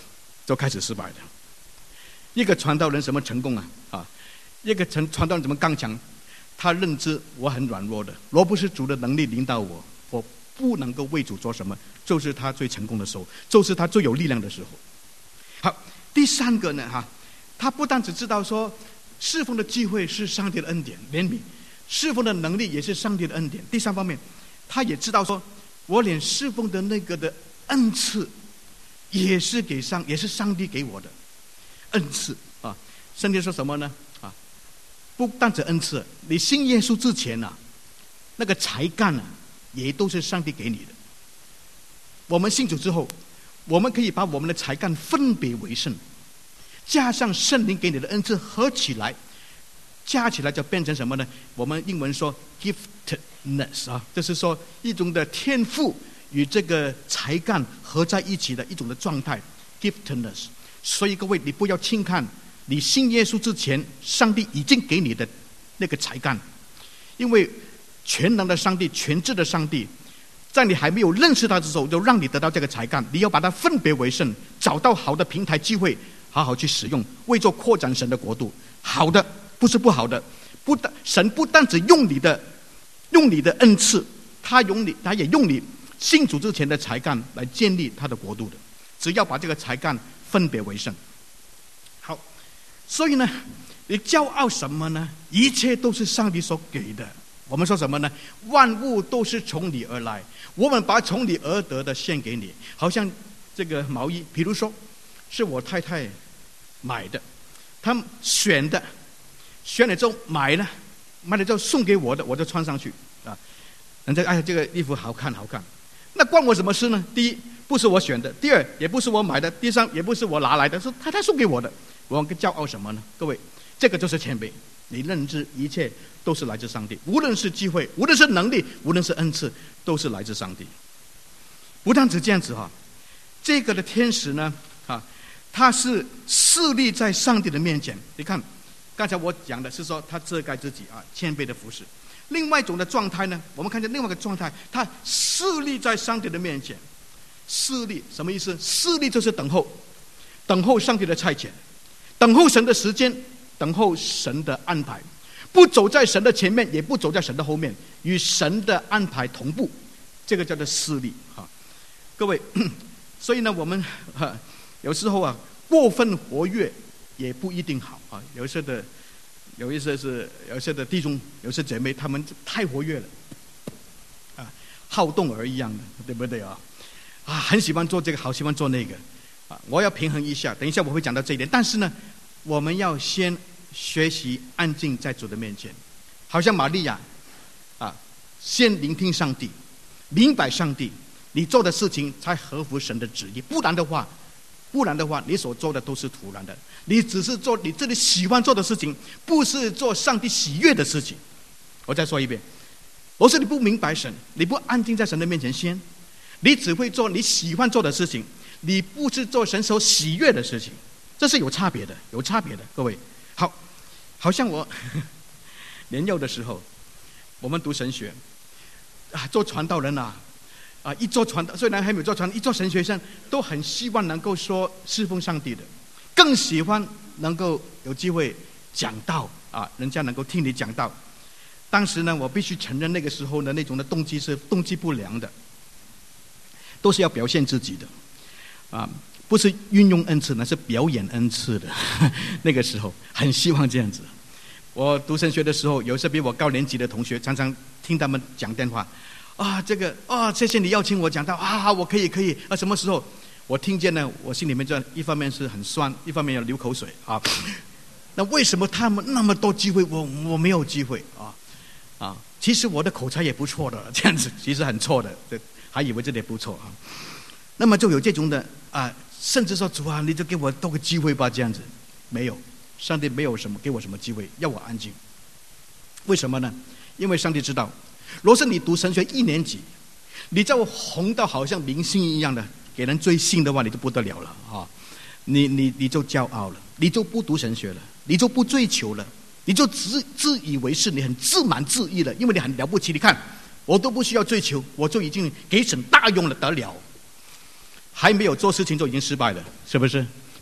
就开始失败了。一个传道人什么成功啊？啊，一个传传道人怎么刚强？他认知我很软弱的，若不是主的能力领导我，我不能够为主做什么，就是他最成功的时候，就是他最有力量的时候。好，第三个呢，哈，他不但只知道说侍奉的机会是上帝的恩典怜悯，侍奉的能力也是上帝的恩典。第三方面，他也知道说，我连侍奉的那个的恩赐，也是给上，也是上帝给我的恩赐啊。圣经说什么呢？啊，不但只恩赐，你信耶稣之前啊，那个才干啊，也都是上帝给你的。我们信主之后，我们可以把我们的才干分别为圣，加上圣灵给你的恩赐合起来，加起来就变成什么呢？我们英文说 giftedness 啊，就是说一种的天赋与这个才干合在一起的一种的状态 giftedness。 所以各位，你不要轻看你信耶稣之前上帝已经给你的那个才干，因为全能的上帝，全知的上帝，在你还没有认识他的时候就让你得到这个才干，你要把它分别为圣，找到好的平台机会，好好去使用，为做扩展神的国度。好的不是不好的，不但神不但只用你的用你的恩赐，他用你，他也用你信主之前的才干来建立他的国度的。只要把这个才干分别为圣。好，所以呢，你骄傲什么呢？一切都是上帝所给的。我们说什么呢？万物都是从你而来，我们把从你而得的献给你。好像这个毛衣，比如说是我太太买的，她选的，选了之后买了，买了之后送给我的，我就穿上去啊。人家哎，这个衣服好看好看，那关我什么事呢？第一，不是我选的；第二，也不是我买的；第三，也不是我拿来的，是太太送给我的。我骄傲什么呢？各位，这个就是谦卑。你认知一切都是来自上帝，无论是机会，无论是能力，无论是恩赐，都是来自上帝。不但只这样子哈，这个的天使呢，啊，他是侍立在上帝的面前。你看，刚才我讲的是说他遮盖自己啊，谦卑的服侍。另外一种的状态呢，我们看见另外一个状态，他侍立在上帝的面前。侍立什么意思？侍立就是等候，等候上帝的差遣，等候神的时间，等候神的安排，不走在神的前面，也不走在神的后面，与神的安排同步，这个叫做侍立哈。各位，所以呢，我们哈有时候啊，过分活跃也不一定好啊。有一些的，有一些是有一些的弟兄，有些姐妹，他们太活跃了啊，好动儿一样的，对不对啊？啊，很喜欢做这个，好喜欢做那个啊。我要平衡一下，等一下我会讲到这一点。但是呢，我们要先学习安静在主的面前，好像玛利亚啊，先聆听上帝，明白上帝，你做的事情才合乎神的旨意。不然的话，不然的话，你所做的都是徒然的。你只是做你自己喜欢做的事情，不是做上帝喜悦的事情。我再说一遍，若是你不明白神，你不安静在神的面前先，你只会做你喜欢做的事情，你不是做神所喜悦的事情。这是有差别的，有差别的，各位。好，好像我呵呵年幼的时候，我们读神学啊，做传道人啊，啊，一做传道，虽然还没有做传，一做神学生，都很希望能够说侍奉上帝的，更喜欢能够有机会讲道啊，人家能够听你讲道。当时呢，我必须承认，那个时候呢，那种的动机是动机不良的，都是要表现自己的啊。不是运用恩赐，那是表演恩赐的。那个时候很希望这样子。我读神学的时候，有些比我高年级的同学，常常听他们讲电话，啊，这个啊，谢谢你邀请我讲到啊，我可以可以啊，什么时候？我听见呢，我心里面就一方面是很酸，一方面要流口水啊。那为什么他们那么多机会，我我没有机会啊？啊，其实我的口才也不错的，这样子其实很错的，还以为这点不错啊。那么就有这种的啊。甚至说主啊，你就给我多个机会吧，这样子。没有，上帝没有什么给我什么机会，要我安静。为什么呢？因为上帝知道，若是你读神学一年级，你在我红到好像明星一样的给人追星的话，你就不得了了啊！你你你就骄傲了，你就不读神学了，你就不追求了，你就自自以为是，你很自满自义了，因为你很了不起。你看，我都不需要追求，我就已经给神大用了，得了。还没有做事情就已经失败了，是不是？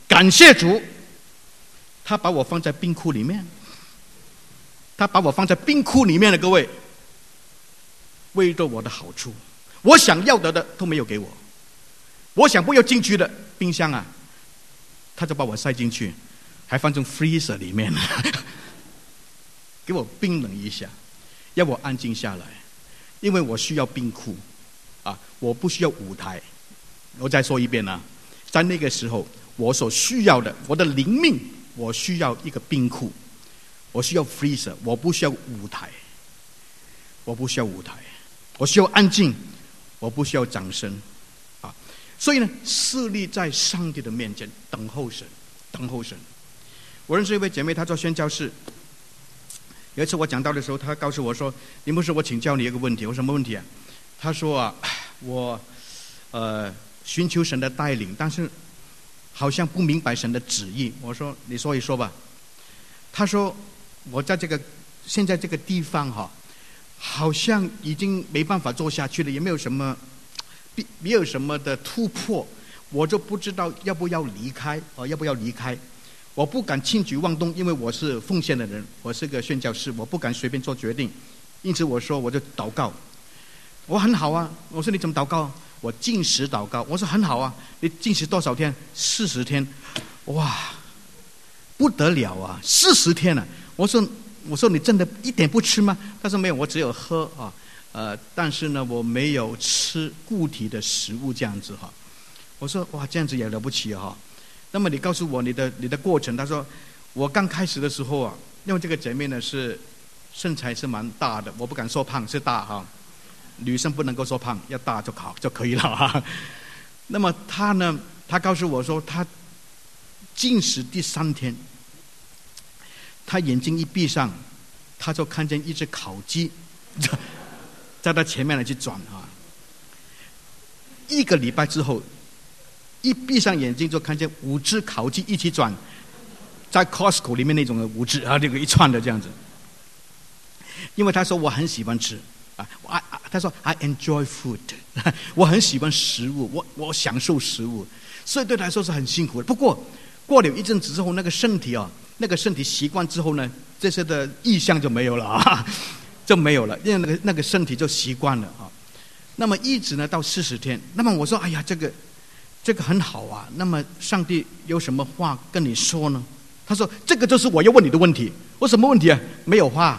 感谢主，他把我放在冰库里面，他把我放在冰库里面的各位，为了我的好处，我想要得的都没有给我，我想不要进去的冰箱啊，他就把我塞进去，还放进 freezer 里面，给我冰冷一下，要我安静下来，因为我需要冰库啊，我不需要舞台。我再说一遍啊，在那个时候，我所需要的，我的灵命，我需要一个冰库，我需要 freezer， 我不需要舞台，我不需要舞台，我需要安静，我不需要掌声啊。所以呢，侍立在上帝的面前，等候神，等候神。我认识一位姐妹，她做宣教士。有一次我讲到的时候，她告诉我说：“林牧师，我请教你一个问题。”我说：“什么问题啊？”她说：“啊，我呃。”寻求神的带领，但是好像不明白神的旨意。我说：“你说一说吧。”他说：“我在这个现在这个地方哈，好像已经没办法做下去了，也没有什么，没有什么的突破，我就不知道要不要离开啊？要不要离开？我不敢轻举妄动，因为我是奉献的人，我是个宣教士，我不敢随便做决定。因此我说，我就祷告。我很好啊。我说你怎么祷告？”我禁食祷告，我说很好啊，你禁食多少天？四十天，哇，不得了啊，四十天啊！我说，我说你真的一点不吃吗？他说没有，我只有喝啊，呃，但是呢，我没有吃固体的食物这样子哈。我说哇，这样子也了不起哈。那么你告诉我你的你的过程。他说我刚开始的时候啊，因为这个姐妹呢是身材是蛮大的，我不敢说胖，是大哈。女生不能够说胖，要大就好就可以了啊。那么她呢？她告诉我说，她禁食第三天，她眼睛一闭上，她就看见一只烤鸡在她前面来去转啊。一个礼拜之后，一闭上眼睛就看见五只烤鸡一起转，在 Costco 里面那种的五只啊，那个一串的这样子。因为她说我很喜欢吃。啊，我他说 I enjoy food， 我很喜欢食物，我我享受食物，所以对他来说是很辛苦的。不过过了一阵子之后，那个身体啊，那个身体习惯之后呢，这些的意象就没有了啊，就没有了，因为那个那个身体就习惯了啊。那么一直呢到四十天，那么我说哎呀，这个这个很好啊。那么上帝有什么话跟你说呢？他说这个就是我要问你的问题。我什么问题啊？没有话。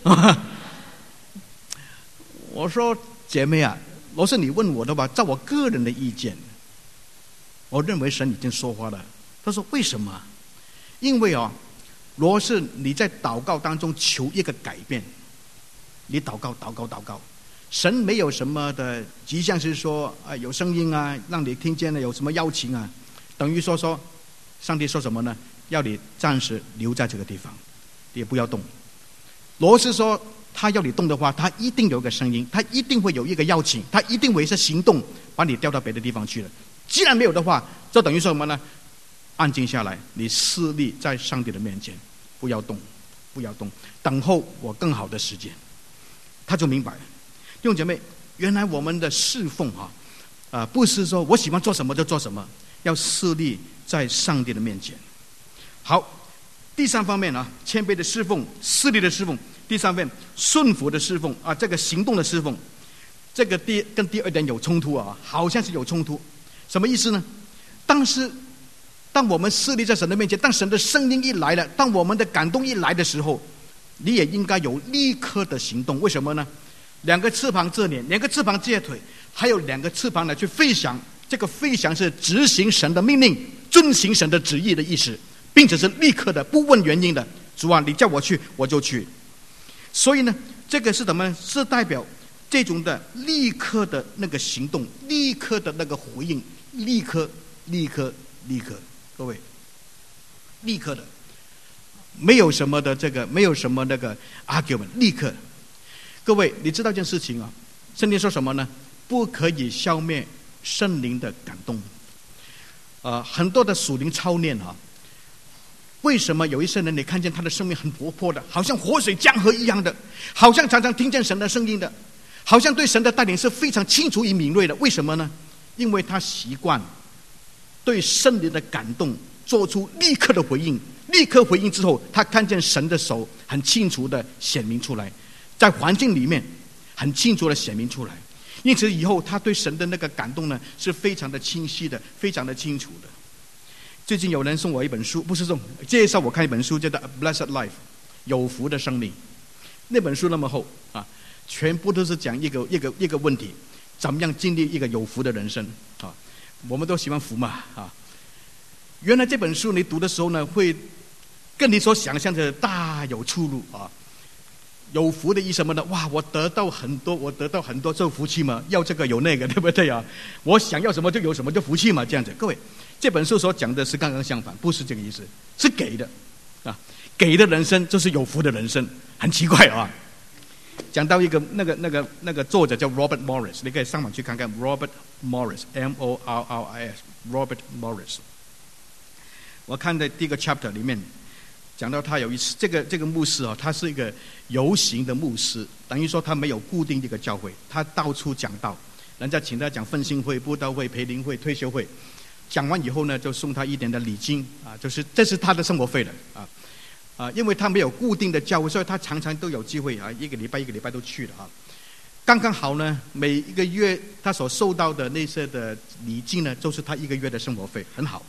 我说姐妹啊，若是你问我的话，照我个人的意见，我认为神已经说话了。他说为什么？因为哦，若是你在祷告当中求一个改变，你祷告祷告祷告，神没有什么的迹象是说啊有声音啊让你听见了，有什么邀请啊，等于说说上帝说什么呢？要你暂时留在这个地方，也不要动。若是说他要你动的话，他一定有一个声音，他一定会有一个邀请，他一定会是行动把你调到别的地方去了。既然没有的话，就等于说什么呢？安静下来，你侍立在上帝的面前，不要动，不要动，等候我更好的时间。他就明白了。弟兄姐妹，原来我们的侍奉啊，啊、呃，不是说我喜欢做什么就做什么，要侍立在上帝的面前。好，第三方面啊，谦卑的侍奉，侍立的侍奉。第三面顺服的侍奉啊，这个行动的侍奉，这个第跟第二点有冲突啊，好像是有冲突。什么意思呢？当时当我们侍立在神的面前，当神的声音一来了，当我们的感动一来的时候，你也应该有立刻的行动。为什么呢？两个翅膀遮脸，两个翅膀借腿，还有两个翅膀来去飞翔。这个飞翔是执行神的命令，遵行神的旨意的意思，并且是立刻的，不问原因的。主啊，你叫我去，我就去。所以呢，这个是怎么？是代表这种的立刻的那个行动，立刻的那个回应，立刻、立刻、立刻。各位，立刻的，没有什么的这个，没有什么那个 argument， 立刻。各位，你知道一件事情啊？圣经说什么呢？不可以消灭圣灵的感动。呃，很多的属灵操练啊。为什么有一些人你看见他的生命很活泼的，好像活水江河一样的，好像常常听见神的声音的，好像对神的带领是非常清楚与敏锐的？为什么呢？因为他习惯对圣灵的感动做出立刻的回应。立刻回应之后，他看见神的手很清楚的显明出来，在环境里面很清楚的显明出来。因此以后他对神的那个感动呢，是非常的清晰的，非常的清楚的。最近有人送我一本书，不是送，介绍我看一本书，叫做《Blessed Life》，有福的生命。那本书那么厚啊，全部都是讲一个一个一个问题，怎么样经历一个有福的人生啊？我们都喜欢福嘛啊！原来这本书你读的时候呢，会跟你所想象的大有出入啊！有福的意思什么呢？哇，我得到很多，我得到很多，这福气嘛，要这个有那个，对不对啊？我想要什么就有什么，就福气嘛，这样子。各位，这本书所讲的是刚刚相反，不是这个意思，是给的啊，给的人生就是有福的人生，很奇怪啊！讲到一个那个那个那个作者叫 Robert Morris， 你可以上网去看看 Robert Morris，M O R R I S，Robert Morris。我看在第一个 chapter 里面。讲到他有一次，这个这个牧师啊，他是一个游行的牧师，等于说他没有固定的一个教会，他到处讲道，人家请他讲奋兴会、布道会、培灵会、退休会，讲完以后呢，就送他一点的礼金啊，就是这是他的生活费了啊啊，因为他没有固定的教会，所以他常常都有机会啊，一个礼拜一个礼拜都去了啊，刚刚好呢，每一个月他所收到的那些的礼金呢，都是他一个月的生活费，很好。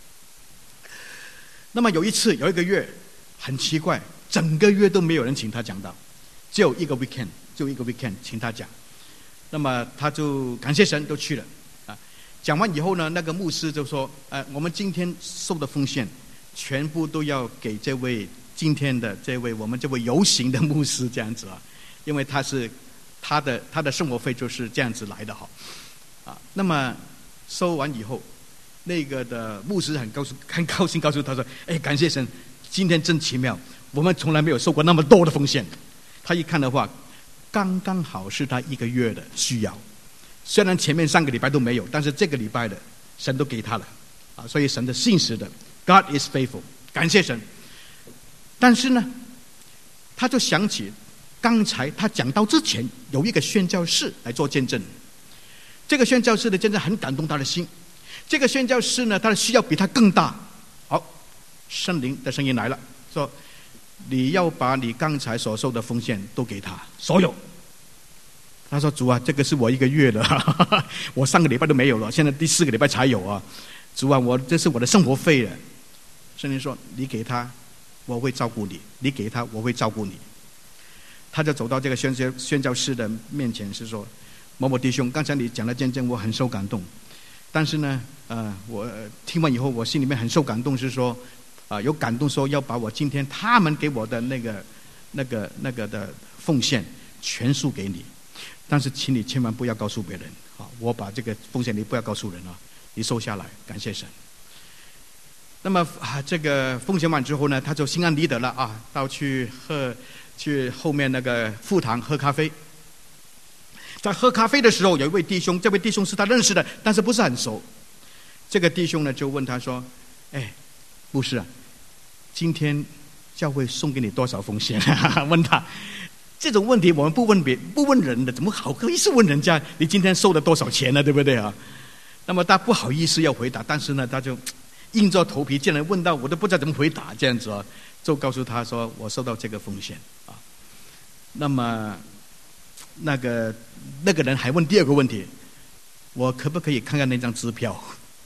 那么有一次有一个月很奇怪，整个月都没有人请他讲道，只有一个 weekend， 就一个 weekend 请他讲。那么他就感谢神都去了啊。讲完以后呢，那个牧师就说：“呃，我们今天收的奉献，全部都要给这位今天的这位我们这位游行的牧师这样子啊，因为他是他的他的生活费就是这样子来的哈啊。那么收完以后。”那个的牧师很高兴，很高兴告诉他说：“哎，感谢神，今天真奇妙，我们从来没有收过那么多的奉献。”他一看的话，刚刚好是他一个月的需要。虽然前面三个礼拜都没有，但是这个礼拜的神都给他了啊！所以神的信实的 ，God is faithful， 感谢神。但是呢，他就想起刚才他讲到之前有一个宣教士来做见证，这个宣教士的见证很感动他的心。这个宣教士呢，他的需要比他更大。好，圣灵的声音来了，说：“你要把你刚才所受的奉献都给他，所有。”他说：“主啊，这个是我一个月的，哈哈，我上个礼拜都没有了，现在第四个礼拜才有啊。主啊，我这是我的生活费了。”圣灵说：“你给他，我会照顾你；你给他，我会照顾你。”他就走到这个宣教宣教士的面前，是说：“某某弟兄，刚才你讲的见证，我很受感动。”但是呢，呃，我听完以后，我心里面很受感动，是说，啊、呃，有感动说要把我今天他们给我的那个、那个、那个的奉献全数给你，但是请你千万不要告诉别人啊！我把这个奉献你不要告诉人啊，你收下来，感谢神。那么啊，这个奉献完之后呢，他就心安理得了啊，到去喝去后面那个副堂喝咖啡。在喝咖啡的时候，有一位弟兄，这位弟兄是他认识的，但是不是很熟。这个弟兄呢，就问他说：“哎，牧师啊，今天教会送给你多少奉献？”问他这种问题，我们不问别不问人的，怎么好意思问人家你今天收了多少钱呢？对不对啊？那么他不好意思要回答，但是呢，他就硬着头皮，既然问到，我都不知道怎么回答，这样子啊，就告诉他说：“我收到这个奉献啊。”那么。那个那个人还问第二个问题：“我可不可以看看那张支票？”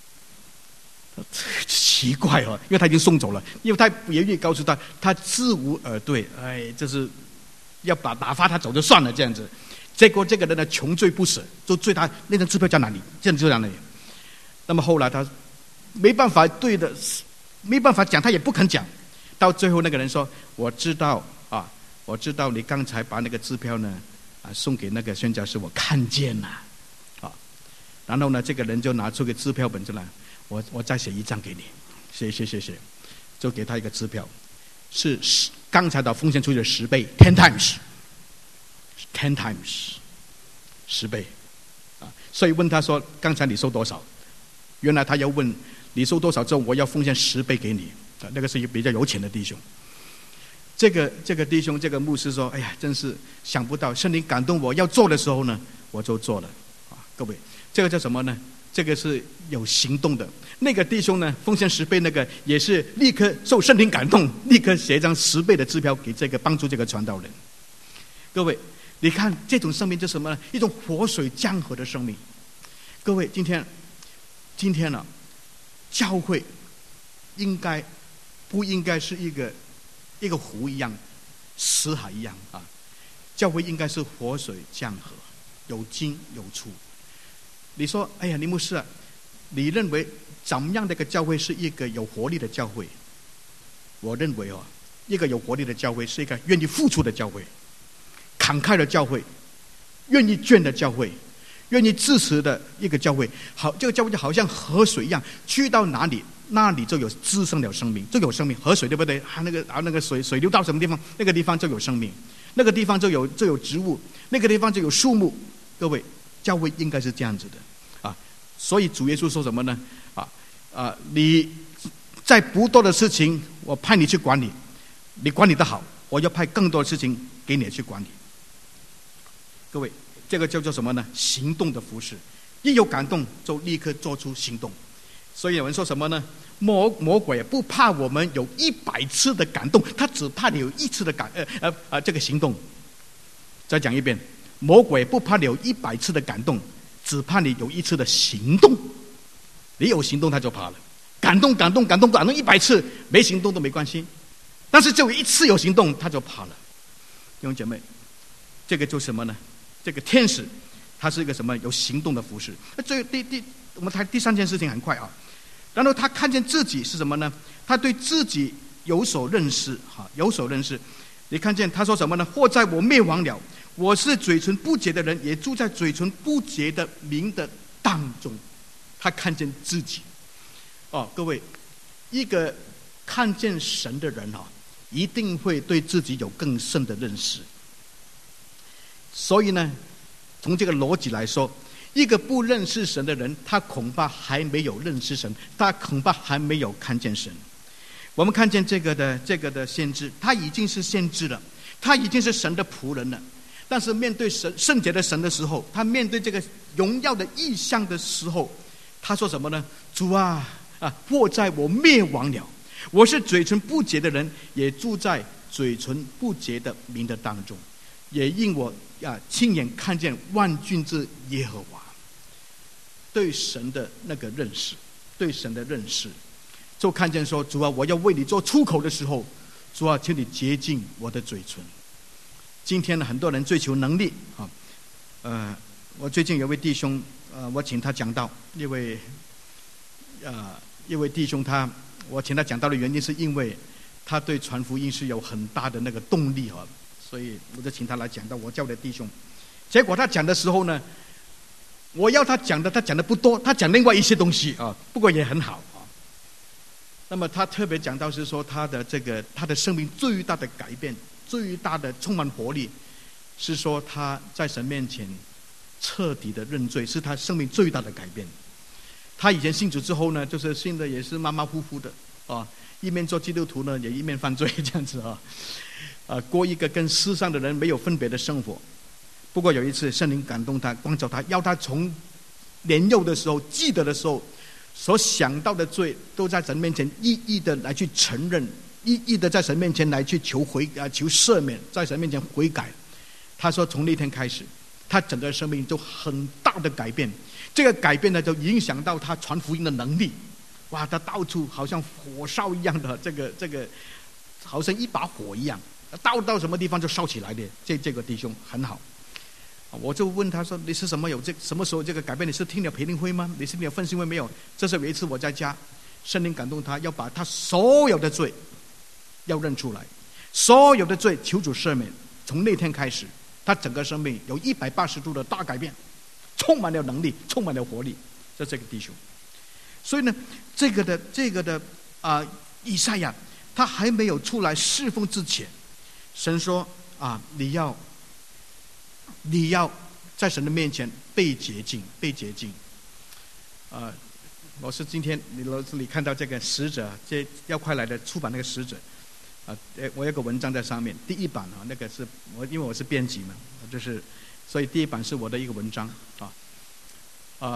奇怪哦，因为他已经送走了，因为他也愿意告诉他，他知无耳对，哎，就是要把打发他走就算了这样子。结果这个人呢，穷追不舍，就追他那张支票在哪里？这样就在哪里？那么后来他没办法对的，没办法讲，他也不肯讲。到最后那个人说：“我知道啊，我知道你刚才把那个支票呢。”啊，送给那个宣教士，我看见了，啊，然后呢，这个人就拿出个支票本出来，我我再写一张给你，写写写写，就给他一个支票，是刚才的奉献出去的十倍 ，ten times，ten times， 十倍，啊，所以问他说，刚才你收多少？原来他要问你收多少之后，我要奉献十倍给你，啊，那个是一个比较有钱的弟兄。这个这个弟兄，这个牧师说：“哎呀，真是想不到，圣灵感动我要做的时候呢，我就做了。”啊，各位，这个叫什么呢？ 这个是有行动的。那个弟兄呢，奉献十倍，那个也是立刻受圣灵感动，立刻写一张十倍的支票给这个帮助这个传道人。各位，你看这种生命是什么呢？一种活水江河的生命。各位，今天，今天呢、啊，教会应该不应该是一个一个湖一样，死海一样啊？教会应该是活水江河，有进有出。你说，哎呀，林牧师啊，你认为怎么样的一个教会是一个有活力的教会？我认为哦，一个有活力的教会是一个愿意付出的教会，慷慨的教会，愿意捐的教会，愿意支持的一个教会。好，这个教会就好像河水一样，去到哪里，那里就有滋生了生命，就有生命。河水对不对？它那个啊，那个水水流到什么地方，那个地方就有生命，那个地方就有就有植物，那个地方就有树木。各位，教会应该是这样子的。所以主耶稣说什么呢？啊啊！你在不多的事情，我派你去管理，你管理得好，我要派更多的事情给你去管理。各位，这个叫做什么呢？行动的服事，一有感动就立刻做出行动。所以有人说什么呢？魔魔鬼不怕我们有一百次的感动，他只怕你有一次的感呃呃呃这个行动。再讲一遍，魔鬼不怕你有一百次的感动。只怕你有一次的行动，你有行动他就怕了。感动感动感动感动一百次，没行动都没关系，但是只有一次有行动他就怕了。弟兄姐妹，这个就是什么呢？这个天使他是一个什么有行动的服侍。这第第我们谈第三件事情很快啊。然后他看见自己是什么呢？他对自己有所认识，哈，有所认识。你看见他说什么呢？或在我灭亡了，我是嘴唇不洁的人，也住在嘴唇不洁的民的当中。他看见自己，哦，各位，一个看见神的人哦，一定会对自己有更深的认识。所以呢，从这个逻辑来说，一个不认识神的人，他恐怕还没有认识神，他恐怕还没有看见神。我们看见这个的这个的先知，他已经是先知了，他已经是神的仆人了。但是面对神圣洁的神的时候，他面对这个荣耀的异象的时候，他说什么呢？主啊啊，祸在我灭亡了，我是嘴唇不洁的人，也住在嘴唇不洁的民的当中，也因我啊亲眼看见万军之耶和华。对神的那个认识，对神的认识，就看见说，主啊，我要为你做出口的时候，主啊，请你洁净我的嘴唇。今天呢，很多人追求能力啊，呃，我最近有位弟兄，呃，我请他讲道，一位，呃，一位弟兄他，我请他讲道的原因是因为他对传福音是有很大的那个动力啊，所以我就请他来讲道，我叫的弟兄。结果他讲的时候呢，我要他讲的，他讲的不多，他讲另外一些东西啊，不过也很好啊。那么他特别讲到是说他的这个他的生命最大的改变。最大的充满活力，是说他在神面前彻底的认罪，是他生命最大的改变。他以前信主之后呢，就是信的也是马马虎虎的啊，一面做基督徒呢，也一面犯罪这样子啊，啊，过一个跟世上的人没有分别的生活。不过有一次圣灵感动他，光照他，要他从年幼的时候记得的时候所想到的罪，都在神面前一一的来去承认。一一的在神面前来去求悔啊，求赦免，在神面前悔改。他说从那天开始，他整个生命就很大的改变。这个改变呢，就影响到他传福音的能力。哇，他到处好像火烧一样的，这个这个好像一把火一样，到到什么地方就烧起来的。这这个弟兄很好。我就问他说：“你是什么有这什么时候这个改变？你是听了培灵会吗？你是没有分析会没有？”这是有一次我在家，圣灵感动他，要把他所有的罪。要认出来，所有的罪求主赦免。从那天开始，他整个生命有一百八十度的大改变，充满了能力，充满了活力。这这个弟兄，所以呢，这个的这个的啊、呃，以赛亚他还没有出来侍奉之前，神说啊，你要你要在神的面前被洁净，被洁净。啊、呃，我是今天你老师里看到这个使者，这要快来的出版那个使者。啊，我有个文章在上面，第一版啊，那个是我因为我是编辑嘛，就是所以第一版是我的一个文章啊，啊、呃，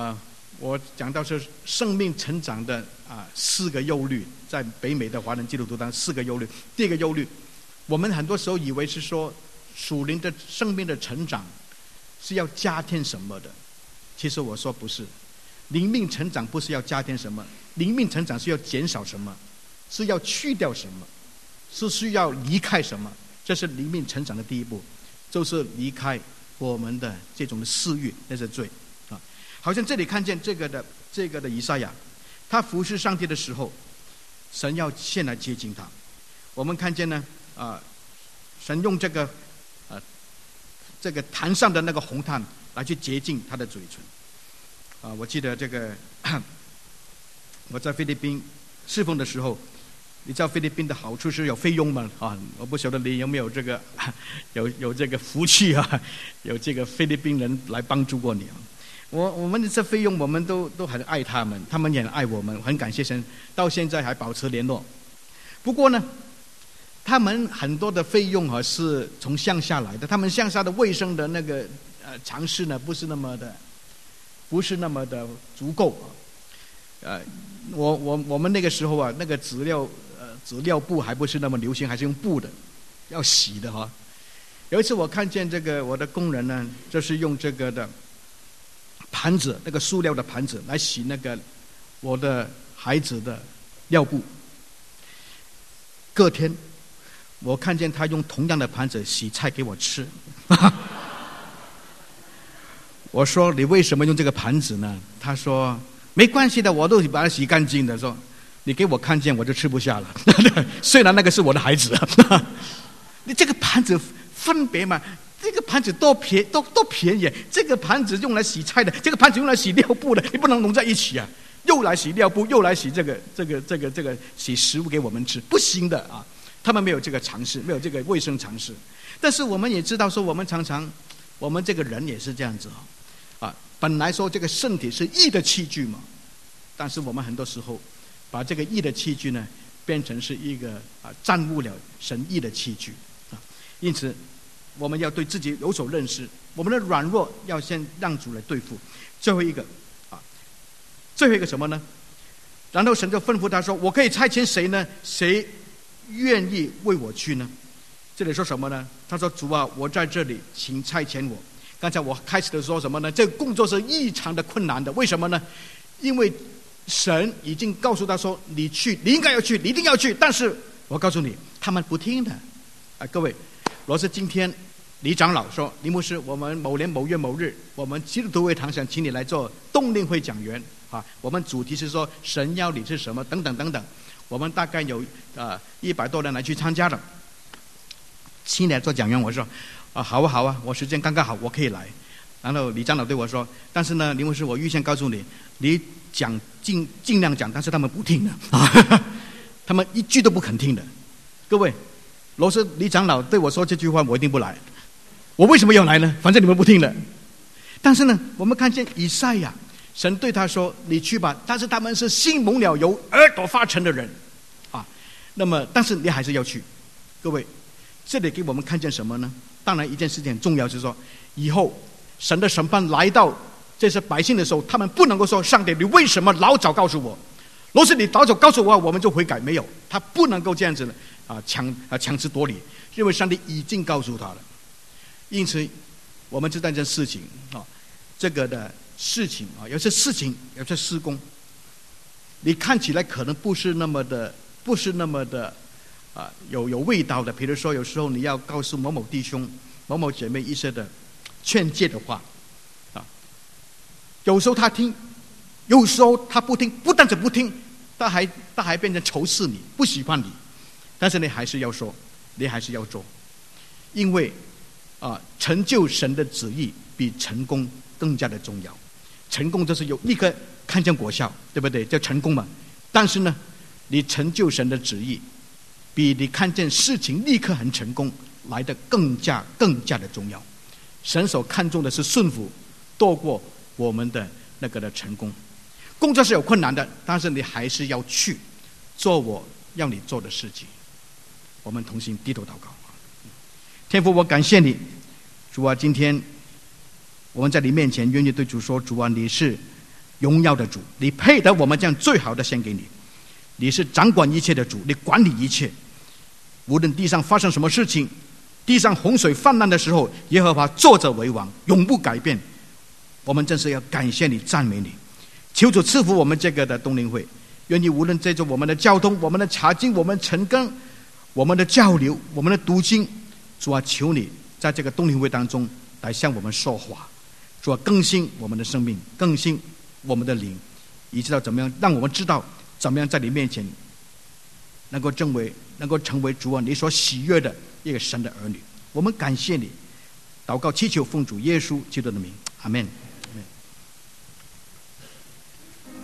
我讲到是生命成长的啊四个忧虑，在北美的华人基督徒当中四个忧虑。第一个忧虑，我们很多时候以为是说属灵的生命的成长是要加添什么的，其实我说不是。灵命成长不是要加添什么，灵命成长是要减少什么，是要去掉什么，是需要离开什么。这是灵命成长的第一步，就是离开我们的这种的私欲，那是罪啊。好像这里看见这个的这个的以赛亚，他服侍上帝的时候，神要先来接近他。我们看见呢，啊、呃，神用这个呃这个坛上的那个红炭来去洁净他的嘴唇。啊、呃，我记得这个我在菲律宾侍奉的时候，你知道菲律宾的好处是有菲佣吗？啊，我不晓得你有没有这个有有这个福气啊，有这个菲律宾人来帮助过你啊。我我们这菲佣，我们都都很爱他们，他们也很爱我们，很感谢神，到现在还保持联络。不过呢，他们很多的费用啊是从乡下来的，他们乡下的卫生的那个呃常识呢不是那么的，不是那么的足够啊。呃，我我我们那个时候啊，那个纸料呃纸料布还不是那么流行，还是用布的，要洗的哈、啊。有一次我看见这个我的工人呢，就是用这个的盘子，那个塑料的盘子来洗那个我的孩子的尿布。隔天我看见他用同样的盘子洗菜给我吃。我说你为什么用这个盘子呢？他说没关系的，我都把它洗干净的。说你给我看见我就吃不下了。虽然那个是我的孩子。你这个盘子分别嘛，这个盘子多便多多便宜，这个盘子用来洗菜的，这个盘子用来洗尿布的，你不能弄在一起啊！又来洗尿布，又来洗这个这个这个这个洗食物给我们吃，不行的啊！他们没有这个常识，没有这个卫生常识。但是我们也知道说，我们常常我们这个人也是这样子啊，啊，本来说这个身体是义的器具嘛，但是我们很多时候把这个义的器具呢，变成是一个啊玷污了神义的器具啊，因此我们要对自己有所认识，我们的软弱要先让主来对付。最后一个啊，最后一个什么呢？然后神就吩咐他说：“我可以差遣谁呢？谁愿意为我去呢？”这里说什么呢？他说：“主啊，我在这里，请差遣我。”刚才我开始的说什么呢？这个工作是异常的困难的，为什么呢？因为神已经告诉他说：“你去，你应该要去，你一定要去。”但是我告诉你，他们不听的。啊，各位，若是今天李长老说：“李牧师，我们某年某月某日，我们基督徒会堂想请你来做冬令会讲员啊，我们主题是说神要你是什么等等等等。”我们大概有啊一百多人来去参加的，请你来做讲员。我说啊好啊好啊，我时间刚刚好，我可以来。然后李长老对我说：“但是呢，李牧师，我预先告诉你，你讲尽尽量讲，但是他们不听的啊，他们一句都不肯听的。各位，若是李长老对我说这句话，我一定不来。我为什么要来呢？反正你们不听的。但是呢，我们看见以赛亚，神对他说：“你去吧。”但是他们是心蒙了油、耳朵发沉的人，啊，那么但是你还是要去。各位，这里给我们看见什么呢？当然，一件事情很重要，就是说，以后神的审判来到这些百姓的时候，他们不能够说：“上帝，你为什么老早告诉我？若是你老早告诉我，我们就悔改。”没有，他不能够这样子的啊，强啊强词夺理，因为上帝已经告诉他了。因此，我们知道这件事情啊，这个的事情啊，有些事情，有些施工，你看起来可能不是那么的，不是那么的啊，有有味道的。比如说，有时候你要告诉某某弟兄、某某姐妹一些的劝诫的话，啊，有时候他听，有时候他不听，不但是不听，他还他还变成仇视你，不喜欢你。但是你还是要说，你还是要做，因为啊，成就神的旨意比成功更加的重要。成功就是有立刻看见果效，对不对？叫成功嘛。但是呢，你成就神的旨意，比你看见事情立刻很成功来得更加更加的重要。神所看重的是顺服，多过我们的那个的成功。工作是有困难的，但是你还是要去做我要你做的事情。我们同心低头祷告。天父，我感谢你，主啊，今天我们在你面前愿意对主说：主啊，你是荣耀的主，你配得我们将最好的献给你。你是掌管一切的主，你管理一切，无论地上发生什么事情，地上洪水泛滥的时候，耶和华坐着为王，永不改变。我们真是要感谢你，赞美你。求主赐福我们这个的冬灵会，愿意无论在这我们的交通、我们的查经、我们晨更、我们的交流、我们的读经，主啊，求你在这个冬灵会当中来向我们说话，主啊，更新我们的生命，更新我们的灵，以知道怎么样让我们知道怎么样在你面前能够成为能够成为主啊你所喜悦的一个神的儿女。我们感谢你，祷告祈求奉主耶稣基督的名，阿们。